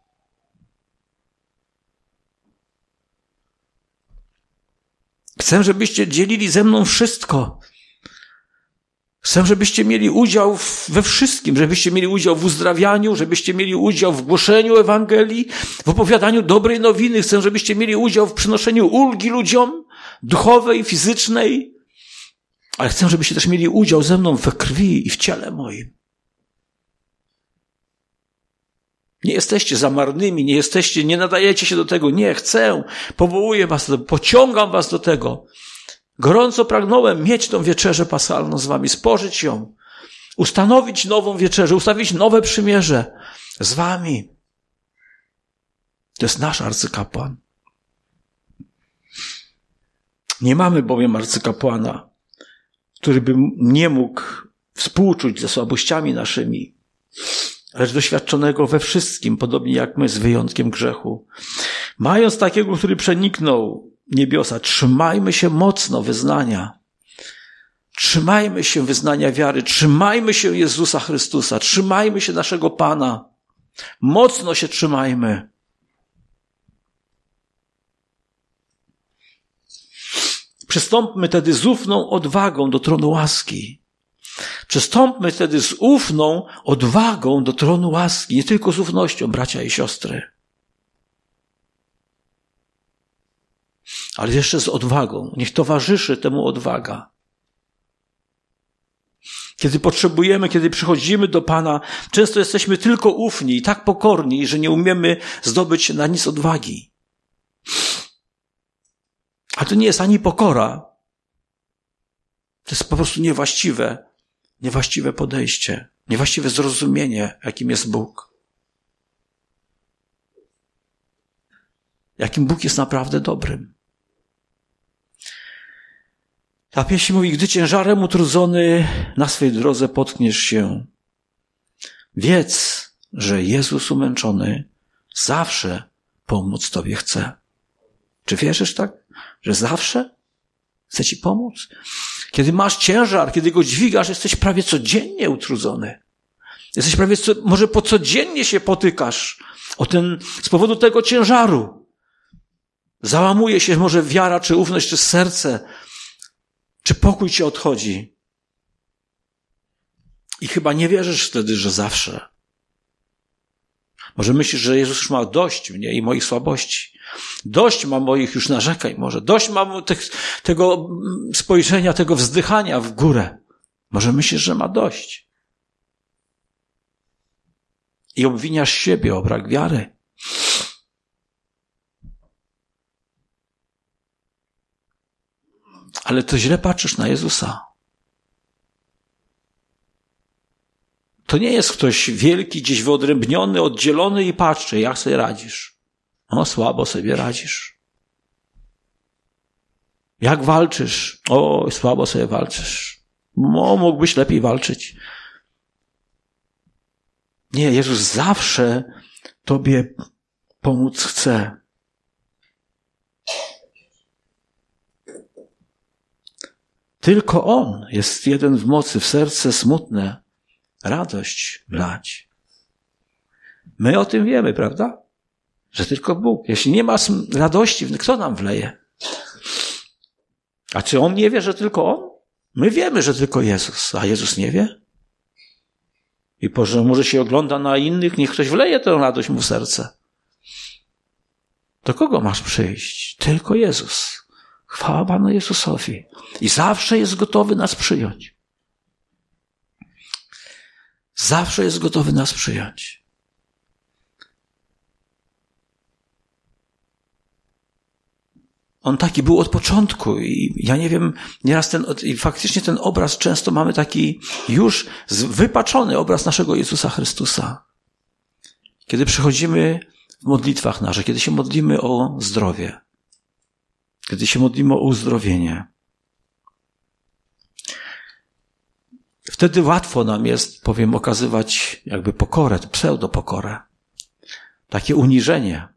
Chcę, żebyście dzielili ze mną wszystko. Chcę, żebyście mieli udział we wszystkim, żebyście mieli udział w uzdrawianiu, żebyście mieli udział w głoszeniu Ewangelii, w opowiadaniu dobrej nowiny. Chcę, żebyście mieli udział w przynoszeniu ulgi ludziom, duchowej, fizycznej. Ale chcę, żebyście też mieli udział ze mną we krwi i w ciele moim. Nie jesteście zamarnymi, nie nadajecie się do tego. Nie, chcę, powołuję was do tego, pociągam was do tego. Gorąco pragnąłem mieć tą wieczerzę paschalną z wami, spożyć ją, ustanowić nową wieczerzę, ustawić nowe przymierze z wami. To jest nasz arcykapłan. Nie mamy bowiem arcykapłana, który by nie mógł współczuć ze słabościami naszymi, lecz doświadczonego we wszystkim, podobnie jak my, z wyjątkiem grzechu. Mając takiego, który przeniknął niebiosa, trzymajmy się mocno wyznania. Trzymajmy się wyznania wiary, trzymajmy się Jezusa Chrystusa, trzymajmy się naszego Pana. Mocno się trzymajmy. Przystąpmy tedy z ufną odwagą do tronu łaski. Przystąpmy wtedy z ufną odwagą do tronu łaski, nie tylko z ufnością, bracia i siostry, ale jeszcze z odwagą. Niech towarzyszy temu odwaga. Kiedy potrzebujemy, kiedy przychodzimy do Pana, często jesteśmy tylko ufni i tak pokorni, że nie umiemy zdobyć na nic odwagi. A to nie jest ani pokora. To jest po prostu niewłaściwe podejście, niewłaściwe zrozumienie, jakim jest Bóg. Jakim Bóg jest naprawdę dobrym. Ta pieśń mówi, gdy ciężarem utrudzony na swej drodze potkniesz się, wiedz, że Jezus umęczony zawsze pomóc Tobie chce. Czy wierzysz tak, że zawsze chce Ci pomóc? Kiedy masz ciężar, kiedy go dźwigasz, jesteś prawie codziennie utrudzony. Jesteś prawie, może codziennie się potykasz z powodu tego ciężaru. Załamuje się może wiara, czy ufność, czy serce, czy pokój ci odchodzi. I chyba nie wierzysz wtedy, że zawsze. Może myślisz, że Jezus już ma dość mnie i moich słabości. Dość ma moich już narzekań może. Dość mam tego spojrzenia, tego wzdychania w górę. Może myślisz, że ma dość. I obwiniasz siebie o brak wiary. Ale to źle patrzysz na Jezusa. To nie jest ktoś wielki, gdzieś wyodrębniony, oddzielony i patrzy, jak sobie radzisz. No, słabo sobie radzisz. Jak walczysz? O, słabo sobie walczysz. Mógłbyś lepiej walczyć. Nie, Jezus zawsze Tobie pomóc chce. Tylko On jest jeden w mocy, w serce smutne, radość wlać. My o tym wiemy, prawda? Że tylko Bóg. Jeśli nie ma radości, kto nam wleje? A czy On nie wie, że tylko On? My wiemy, że tylko Jezus, a Jezus nie wie? I może się ogląda na innych, niech ktoś wleje tę radość mu w serce. Do kogo masz przyjść? Tylko Jezus. Chwała Panu Jezusowi. I zawsze jest gotowy nas przyjąć. Zawsze jest gotowy nas przyjąć. On taki był od początku i ja nie wiem, nieraz faktycznie ten obraz często mamy taki już wypaczony obraz naszego Jezusa Chrystusa. Kiedy przychodzimy w modlitwach naszych, kiedy się modlimy o zdrowie, kiedy się modlimy o uzdrowienie, wtedy łatwo nam jest, okazywać jakby pokorę, pseudopokorę, takie uniżenie.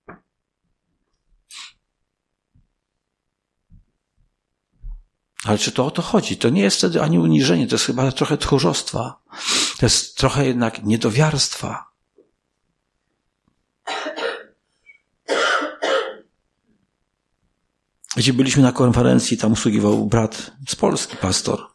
Ale czy to o to chodzi? To nie jest wtedy ani uniżenie, to jest chyba trochę tchórzostwa. To jest trochę jednak niedowiarstwa. Gdzie byliśmy na konferencji, tam usługiwał brat z Polski, pastor,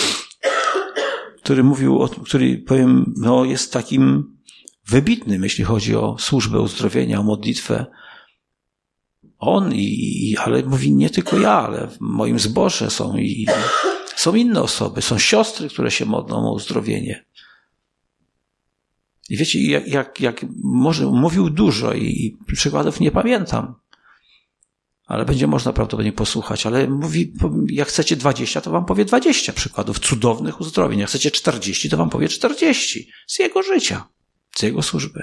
który powiem, jest takim wybitnym, jeśli chodzi o służbę uzdrowienia, o modlitwę. On ale mówi, nie tylko ja, ale w moim zborze są inne osoby, są siostry, które się modlą o uzdrowienie. I wiecie, jak może mówił dużo i przykładów nie pamiętam, ale będzie można prawdopodobnie posłuchać, ale mówi, jak chcecie 20, to wam powie 20 przykładów cudownych uzdrowień. Jak chcecie 40, to wam powie 40 z jego życia, z jego służby.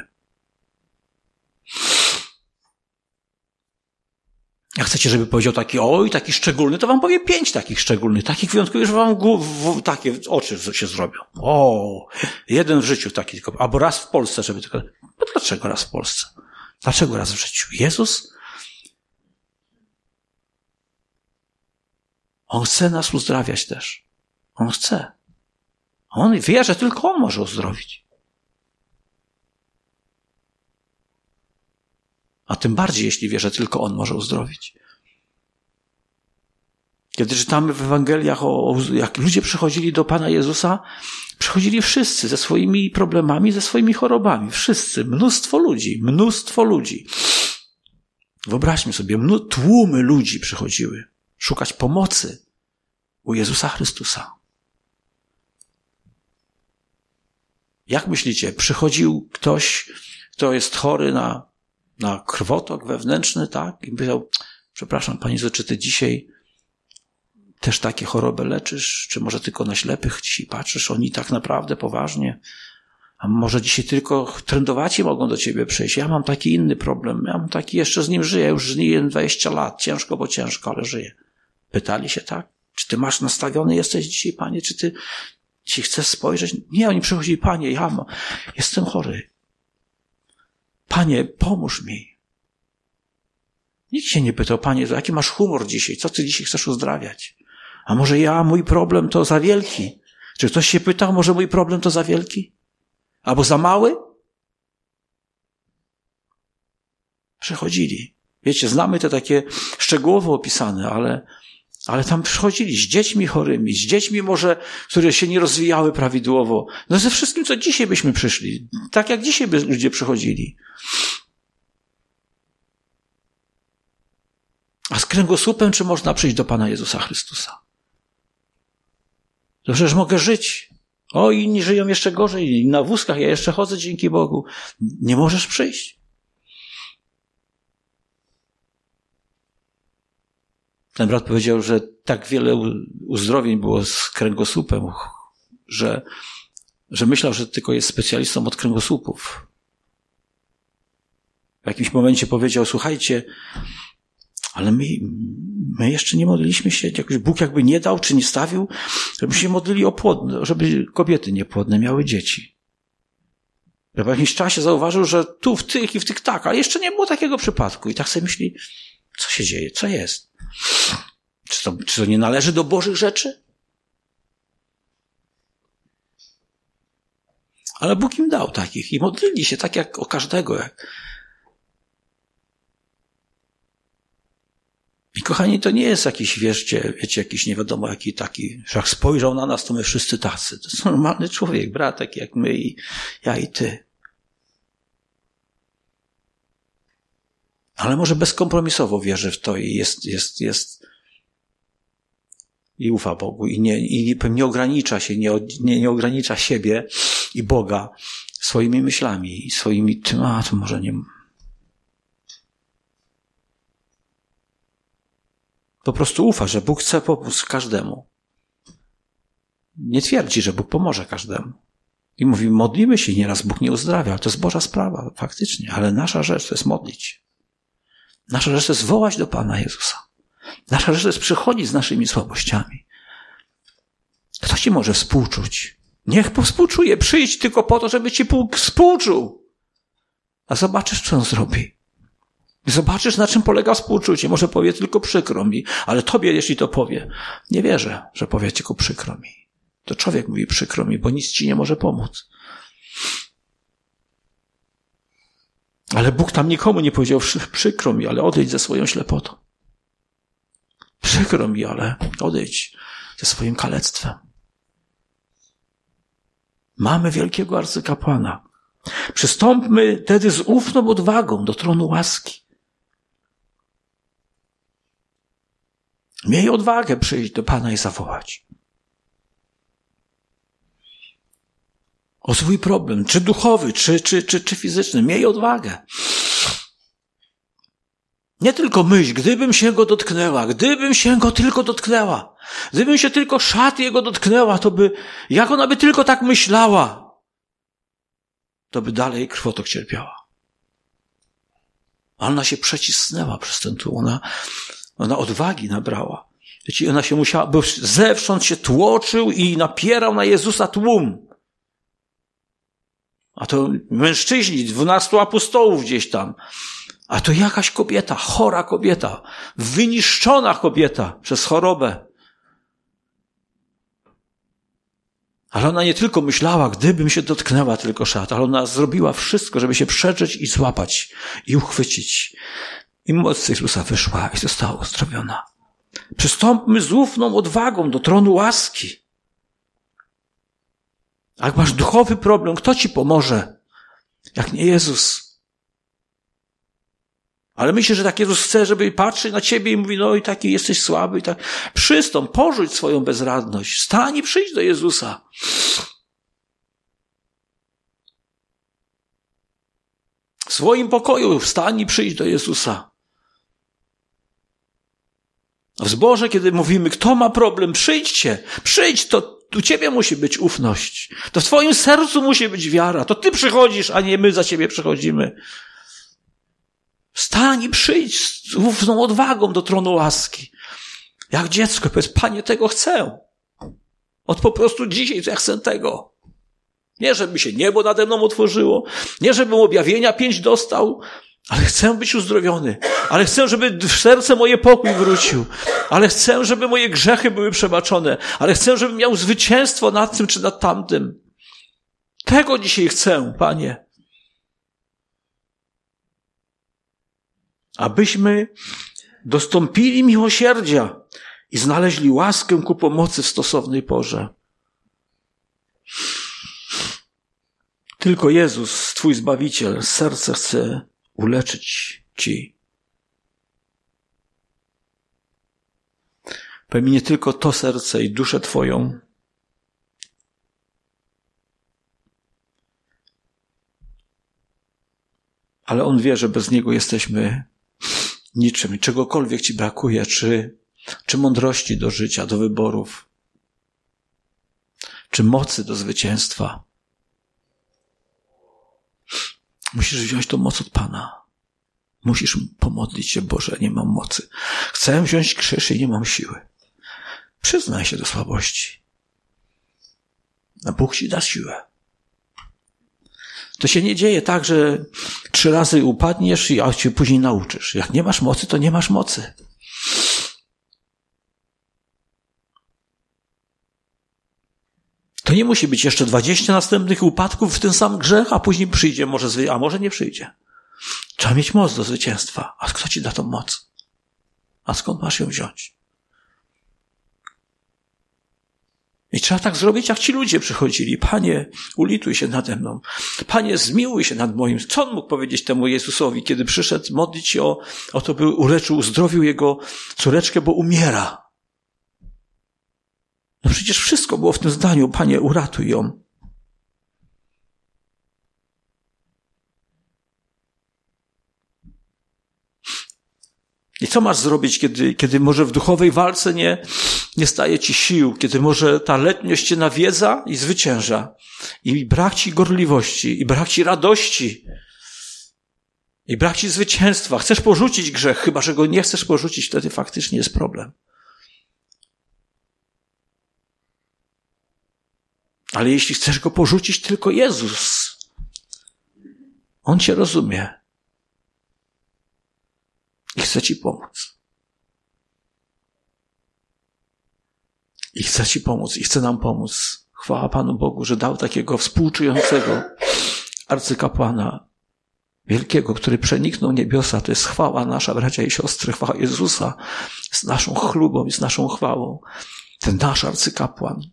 Jak chcecie, żeby powiedział taki szczególny, to wam powie 5 takich szczególnych, takich wyjątkowych, że wam takie oczy się zrobią. Jeden w życiu taki tylko, albo raz w Polsce, żeby tylko. No dlaczego raz w Polsce? Dlaczego raz w życiu? Jezus? On chce nas uzdrawiać też. On chce. On wie, że tylko On może uzdrowić. A tym bardziej, jeśli wie, że tylko On może uzdrowić. Kiedy czytamy w Ewangeliach, jak ludzie przychodzili do Pana Jezusa, przychodzili wszyscy ze swoimi problemami, ze swoimi chorobami. Wszyscy. Mnóstwo ludzi. Wyobraźmy sobie, tłumy ludzi przychodziły szukać pomocy u Jezusa Chrystusa. Jak myślicie, przychodził ktoś, kto jest chory na krwotok wewnętrzny, tak? I powiedział, przepraszam, Panie Jezu, czy Ty dzisiaj też takie choroby leczysz? Czy może tylko na ślepych dzisiaj patrzysz? Oni tak naprawdę poważnie? A może dzisiaj tylko trędowaci mogą do Ciebie przyjść? Ja mam taki inny problem. Ja mam taki, jeszcze z nim żyję. Już żyję 20 lat. Ciężko, bo ciężko, ale żyję. Pytali się, tak? Czy Ty masz nastawiony jesteś dzisiaj, Panie? Czy Ty chcesz spojrzeć? Nie, oni przychodzili, Panie, jestem chory. Panie, pomóż mi. Nikt się nie pytał, Panie, jaki masz humor dzisiaj? Co Ty dzisiaj chcesz uzdrawiać? A może mój problem to za wielki? Czy ktoś się pytał, może mój problem to za wielki? Albo za mały? Przychodzili. Wiecie, znamy te takie szczegółowo opisane, ale tam przychodzili z dziećmi chorymi, z dziećmi może, które się nie rozwijały prawidłowo. No ze wszystkim, co dzisiaj byśmy przyszli. Tak jak dzisiaj by ludzie przychodzili. A z kręgosłupem czy można przyjść do Pana Jezusa Chrystusa? To przecież mogę żyć. Inni żyją jeszcze gorzej. Na wózkach ja jeszcze chodzę, dzięki Bogu. Nie możesz przyjść. Ten brat powiedział, że tak wiele uzdrowień było z kręgosłupem, że myślał, że tylko jest specjalistą od kręgosłupów. W jakimś momencie powiedział, słuchajcie, ale my jeszcze nie modliliśmy się, jakoś Bóg jakby nie dał, czy nie stawił, żebyśmy się modlili o płodne, żeby kobiety niepłodne miały dzieci. W jakimś czasie zauważył, że tu w tych i w tych tak, ale jeszcze nie było takiego przypadku. I tak sobie myśli, co się dzieje, co jest? Czy to nie należy do Bożych rzeczy? Ale Bóg im dał takich i modlili się tak jak o każdego. Kochani, to nie jest jakiś, wiecie, jakiś nie wiadomo jaki taki, że jak spojrzał na nas, to my wszyscy tacy. To jest normalny człowiek, brat, taki jak my i ja i ty. Ale może bezkompromisowo wierzy w to i jest i ufa Bogu i nie ogranicza się, nie ogranicza siebie i Boga swoimi myślami i swoimi tym, to może nie. Po prostu ufa, że Bóg chce pomóc każdemu. Nie twierdzi, że Bóg pomoże każdemu. I mówi, modlimy się, nieraz Bóg nie uzdrawia. To jest Boża sprawa, faktycznie. Ale nasza rzecz to jest modlić. Nasza rzecz to jest wołać do Pana Jezusa. Nasza rzecz to jest przychodzić z naszymi słabościami. Kto ci może współczuć? Niech współczuje. Przyjdź tylko po to, żeby ci Bóg współczuł. A zobaczysz, co on zrobi. Zobaczysz, na czym polega współczucie. Może powie tylko przykro mi, ale tobie, jeśli to powie, nie wierzę, że powie tylko przykro mi. To człowiek mówi przykro mi, bo nic ci nie może pomóc. Ale Bóg tam nikomu nie powiedział przykro mi, ale odejdź ze swoją ślepotą. Przykro mi, ale odejdź ze swoim kalectwem. Mamy wielkiego arcykapłana. Przystąpmy wtedy z ufną odwagą do tronu łaski. Miej odwagę przyjść do Pana i zawołać. O swój problem, czy duchowy, czy fizyczny. Miej odwagę. Nie tylko myśl, gdybym się go dotknęła, gdybym się go tylko dotknęła, gdybym się tylko szaty jego dotknęła, to by, jak ona by tylko tak myślała, to by dalej krwotok cierpiała. A ona się przecisnęła przez ten tłum. Ona odwagi nabrała. Wiecie, ona się musiała, bo zewsząd się tłoczył i napierał na Jezusa tłum. A to mężczyźni, 12 apostołów gdzieś tam. A to jakaś kobieta, chora kobieta, wyniszczona kobieta przez chorobę. Ale ona nie tylko myślała, gdybym się dotknęła tylko szat, ale ona zrobiła wszystko, żeby się przedrzeć i złapać i uchwycić. I moc Jezusa wyszła i została uzdrowiona. Przystąpmy z ufną odwagą do tronu łaski. A jak masz duchowy problem, kto ci pomoże? Jak nie Jezus. Ale myślę, że tak Jezus chce, żeby patrzeć na ciebie i mówi, no i taki jesteś słaby i tak. Przystąp, porzuć swoją bezradność. Wstań i przyjdź do Jezusa. W swoim pokoju wstań i przyjdź do Jezusa. W zborze, kiedy mówimy, kto ma problem, przyjdźcie. Przyjdź, to u ciebie musi być ufność. To w twoim sercu musi być wiara. To ty przychodzisz, a nie my za ciebie przychodzimy. Wstań i przyjdź z ufną odwagą do tronu łaski. Jak dziecko, powiedz, Panie, tego chcę. Od po prostu dzisiaj ja chcę tego. Nie, żeby się niebo nade mną otworzyło, nie, żebym objawienia 5 dostał, ale chcę być uzdrowiony. Ale chcę, żeby w serce moje pokój wrócił. Ale chcę, żeby moje grzechy były przebaczone. Ale chcę, żebym miał zwycięstwo nad tym czy nad tamtym. Tego dzisiaj chcę, Panie. Abyśmy dostąpili miłosierdzia i znaleźli łaskę ku pomocy w stosownej porze. Tylko Jezus, Twój Zbawiciel, serce chce uleczyć Ci. Pojmie nie tylko to serce i duszę Twoją, ale On wie, że bez Niego jesteśmy niczym. Czegokolwiek Ci brakuje, czy mądrości do życia, do wyborów, czy mocy do zwycięstwa. Musisz wziąć tą moc od Pana. Musisz pomodlić się, Boże, nie mam mocy. Chcę wziąć krzyż i nie mam siły. Przyznaj się do słabości. A Bóg Ci da siłę. To się nie dzieje tak, że 3 razy upadniesz i się później nauczysz. Jak nie masz mocy, to nie masz mocy. To nie musi być jeszcze 20 następnych upadków w ten sam grzech, a później przyjdzie, a może nie przyjdzie. Trzeba mieć moc do zwycięstwa. A kto Ci da tą moc? A skąd masz ją wziąć? I trzeba tak zrobić, jak ci ludzie przychodzili. Panie, ulituj się nade mną. Panie, zmiłuj się nad moim. Co on mógł powiedzieć temu Jezusowi, kiedy przyszedł modlić się o to, by uleczył, uzdrowił jego córeczkę, bo umiera? No przecież wszystko było w tym zdaniu. Panie, uratuj ją. I co masz zrobić, kiedy może w duchowej walce nie staje ci sił, kiedy może ta letniość cię nawiedza i zwycięża, i brak ci gorliwości, i brak ci radości, i brak ci zwycięstwa. Chcesz porzucić grzech, chyba że go nie chcesz porzucić, wtedy faktycznie jest problem. Ale jeśli chcesz go porzucić, tylko Jezus, On cię rozumie. I chce ci pomóc. I chce ci pomóc. I chce nam pomóc. Chwała Panu Bogu, że dał takiego współczującego arcykapłana wielkiego, który przeniknął niebiosa. To jest chwała nasza, bracia i siostry. Chwała Jezusa jest naszą chlubą, jest naszą chwałą. Ten nasz arcykapłan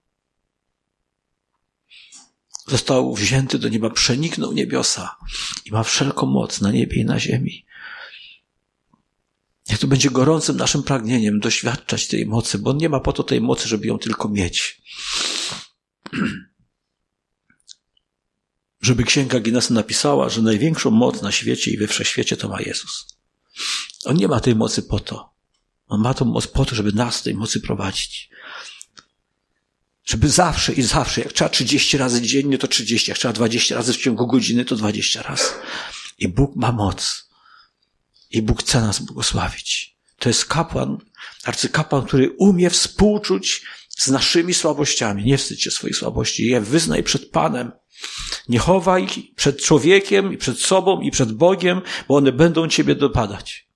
został wzięty do nieba, przeniknął niebiosa i ma wszelką moc na niebie i na ziemi. Niech to będzie gorącym naszym pragnieniem doświadczać tej mocy, bo On nie ma po to tej mocy, żeby ją tylko mieć. Żeby Księga Guinnessa napisała, że największą moc na świecie i we wszechświecie to ma Jezus. On nie ma tej mocy po to. On ma tą moc po to, żeby nas tej mocy prowadzić. Żeby zawsze i zawsze, jak trzeba 30 razy dziennie, to 30, jak trzeba 20 razy w ciągu godziny, to 20 razy. I Bóg ma moc. I Bóg chce nas błogosławić. To jest kapłan, arcykapłan, który umie współczuć z naszymi słabościami. Nie wstydź się swoich słabości. Je wyznaj przed Panem. Nie chowaj ich przed człowiekiem, i przed sobą, i przed Bogiem, bo one będą ciebie dopadać.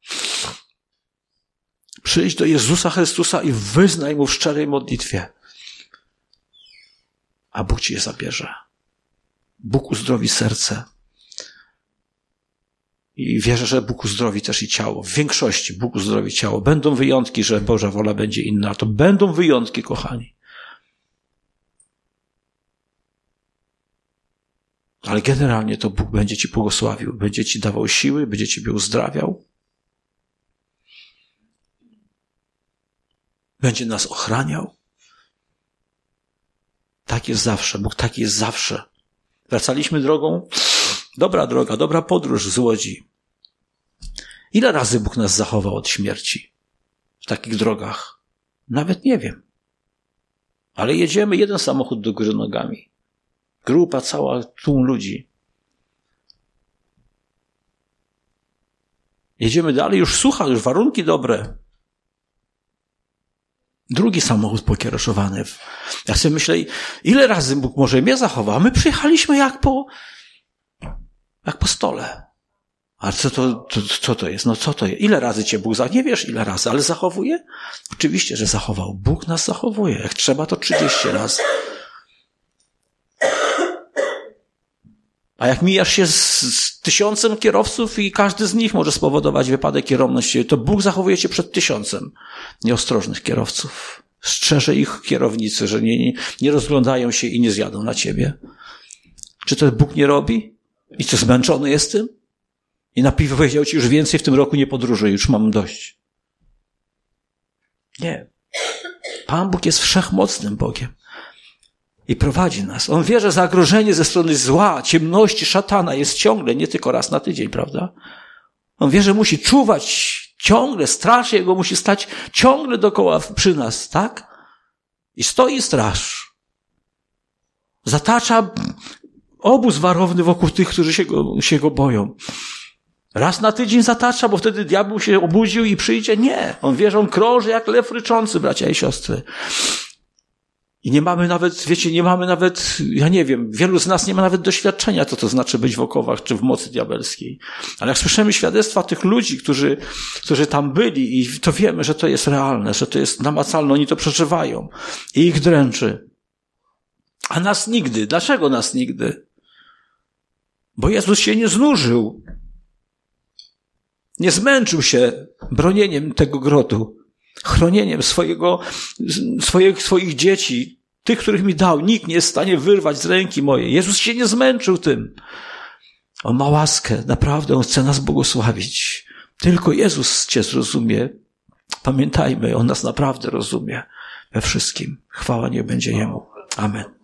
Przyjdź do Jezusa Chrystusa i wyznaj Mu w szczerej modlitwie. A Bóg ci je zabierze. Bóg uzdrowi serce. I wierzę, że Bóg uzdrowi też i ciało. W większości Bóg uzdrowi ciało. Będą wyjątki, że Boża wola będzie inna. To będą wyjątki, kochani. Ale generalnie to Bóg będzie ci błogosławił. Będzie ci dawał siły, będzie ciebie uzdrawiał. Będzie nas ochraniał. Tak jest zawsze. Bóg taki jest zawsze. Wracaliśmy drogą. Dobra droga, dobra podróż z Łodzi. Ile razy Bóg nas zachował od śmierci w takich drogach? Nawet nie wiem. Ale jedziemy, jeden samochód do góry nogami. Grupa cała, tłum ludzi. Jedziemy dalej, już sucha, już warunki dobre. Drugi samochód pokierowany. Ja sobie myślę, ile razy Bóg może mnie zachował? A my przyjechaliśmy jak po stole. A co to jest? No co to jest? Ile razy cię Bóg zachował? Nie wiesz ile razy, ale zachowuje? Oczywiście, że zachował. Bóg nas zachowuje. Jak trzeba, to 30 razy. A jak mijasz się z 1000 kierowców i każdy z nich może spowodować wypadek kierowności, to Bóg zachowuje cię przed 1000 nieostrożnych kierowców. Strzeże ich kierownicy, że nie rozglądają się i nie zjadą na ciebie. Czy to Bóg nie robi? I co, zmęczony jest tym? I na piwo powiedział ci, już więcej w tym roku nie podróżuję, już mam dość. Nie. Pan Bóg jest wszechmocnym Bogiem. I prowadzi nas. On wie, że zagrożenie ze strony zła, ciemności, szatana jest ciągle, nie tylko raz na tydzień, prawda? On wie, że musi czuwać ciągle, straż jego musi stać ciągle dookoła przy nas, tak? I stoi straż. Zatacza obóz warowny wokół tych, którzy się go boją. Raz na tydzień zatacza, bo wtedy diabeł się obudził i przyjdzie. Nie. On wie, że on krąży jak lew ryczący, bracia i siostry. I nie mamy nawet, ja nie wiem, wielu z nas nie ma nawet doświadczenia, co to znaczy być w okowach czy w mocy diabelskiej. Ale jak słyszymy świadectwa tych ludzi, którzy tam byli, i to wiemy, że to jest realne, że to jest namacalne, oni to przeżywają. I ich dręczy. A nas nigdy. Dlaczego nas nigdy? Bo Jezus się nie znużył. Nie zmęczył się bronieniem tego grodu, chronieniem swoich dzieci, tych, których mi dał. Nikt nie jest w stanie wyrwać z ręki mojej. Jezus się nie zmęczył tym. On ma łaskę, naprawdę, On chce nas błogosławić. Tylko Jezus Cię zrozumie. Pamiętajmy, On nas naprawdę rozumie we wszystkim. Chwała niech będzie Jemu. Amen.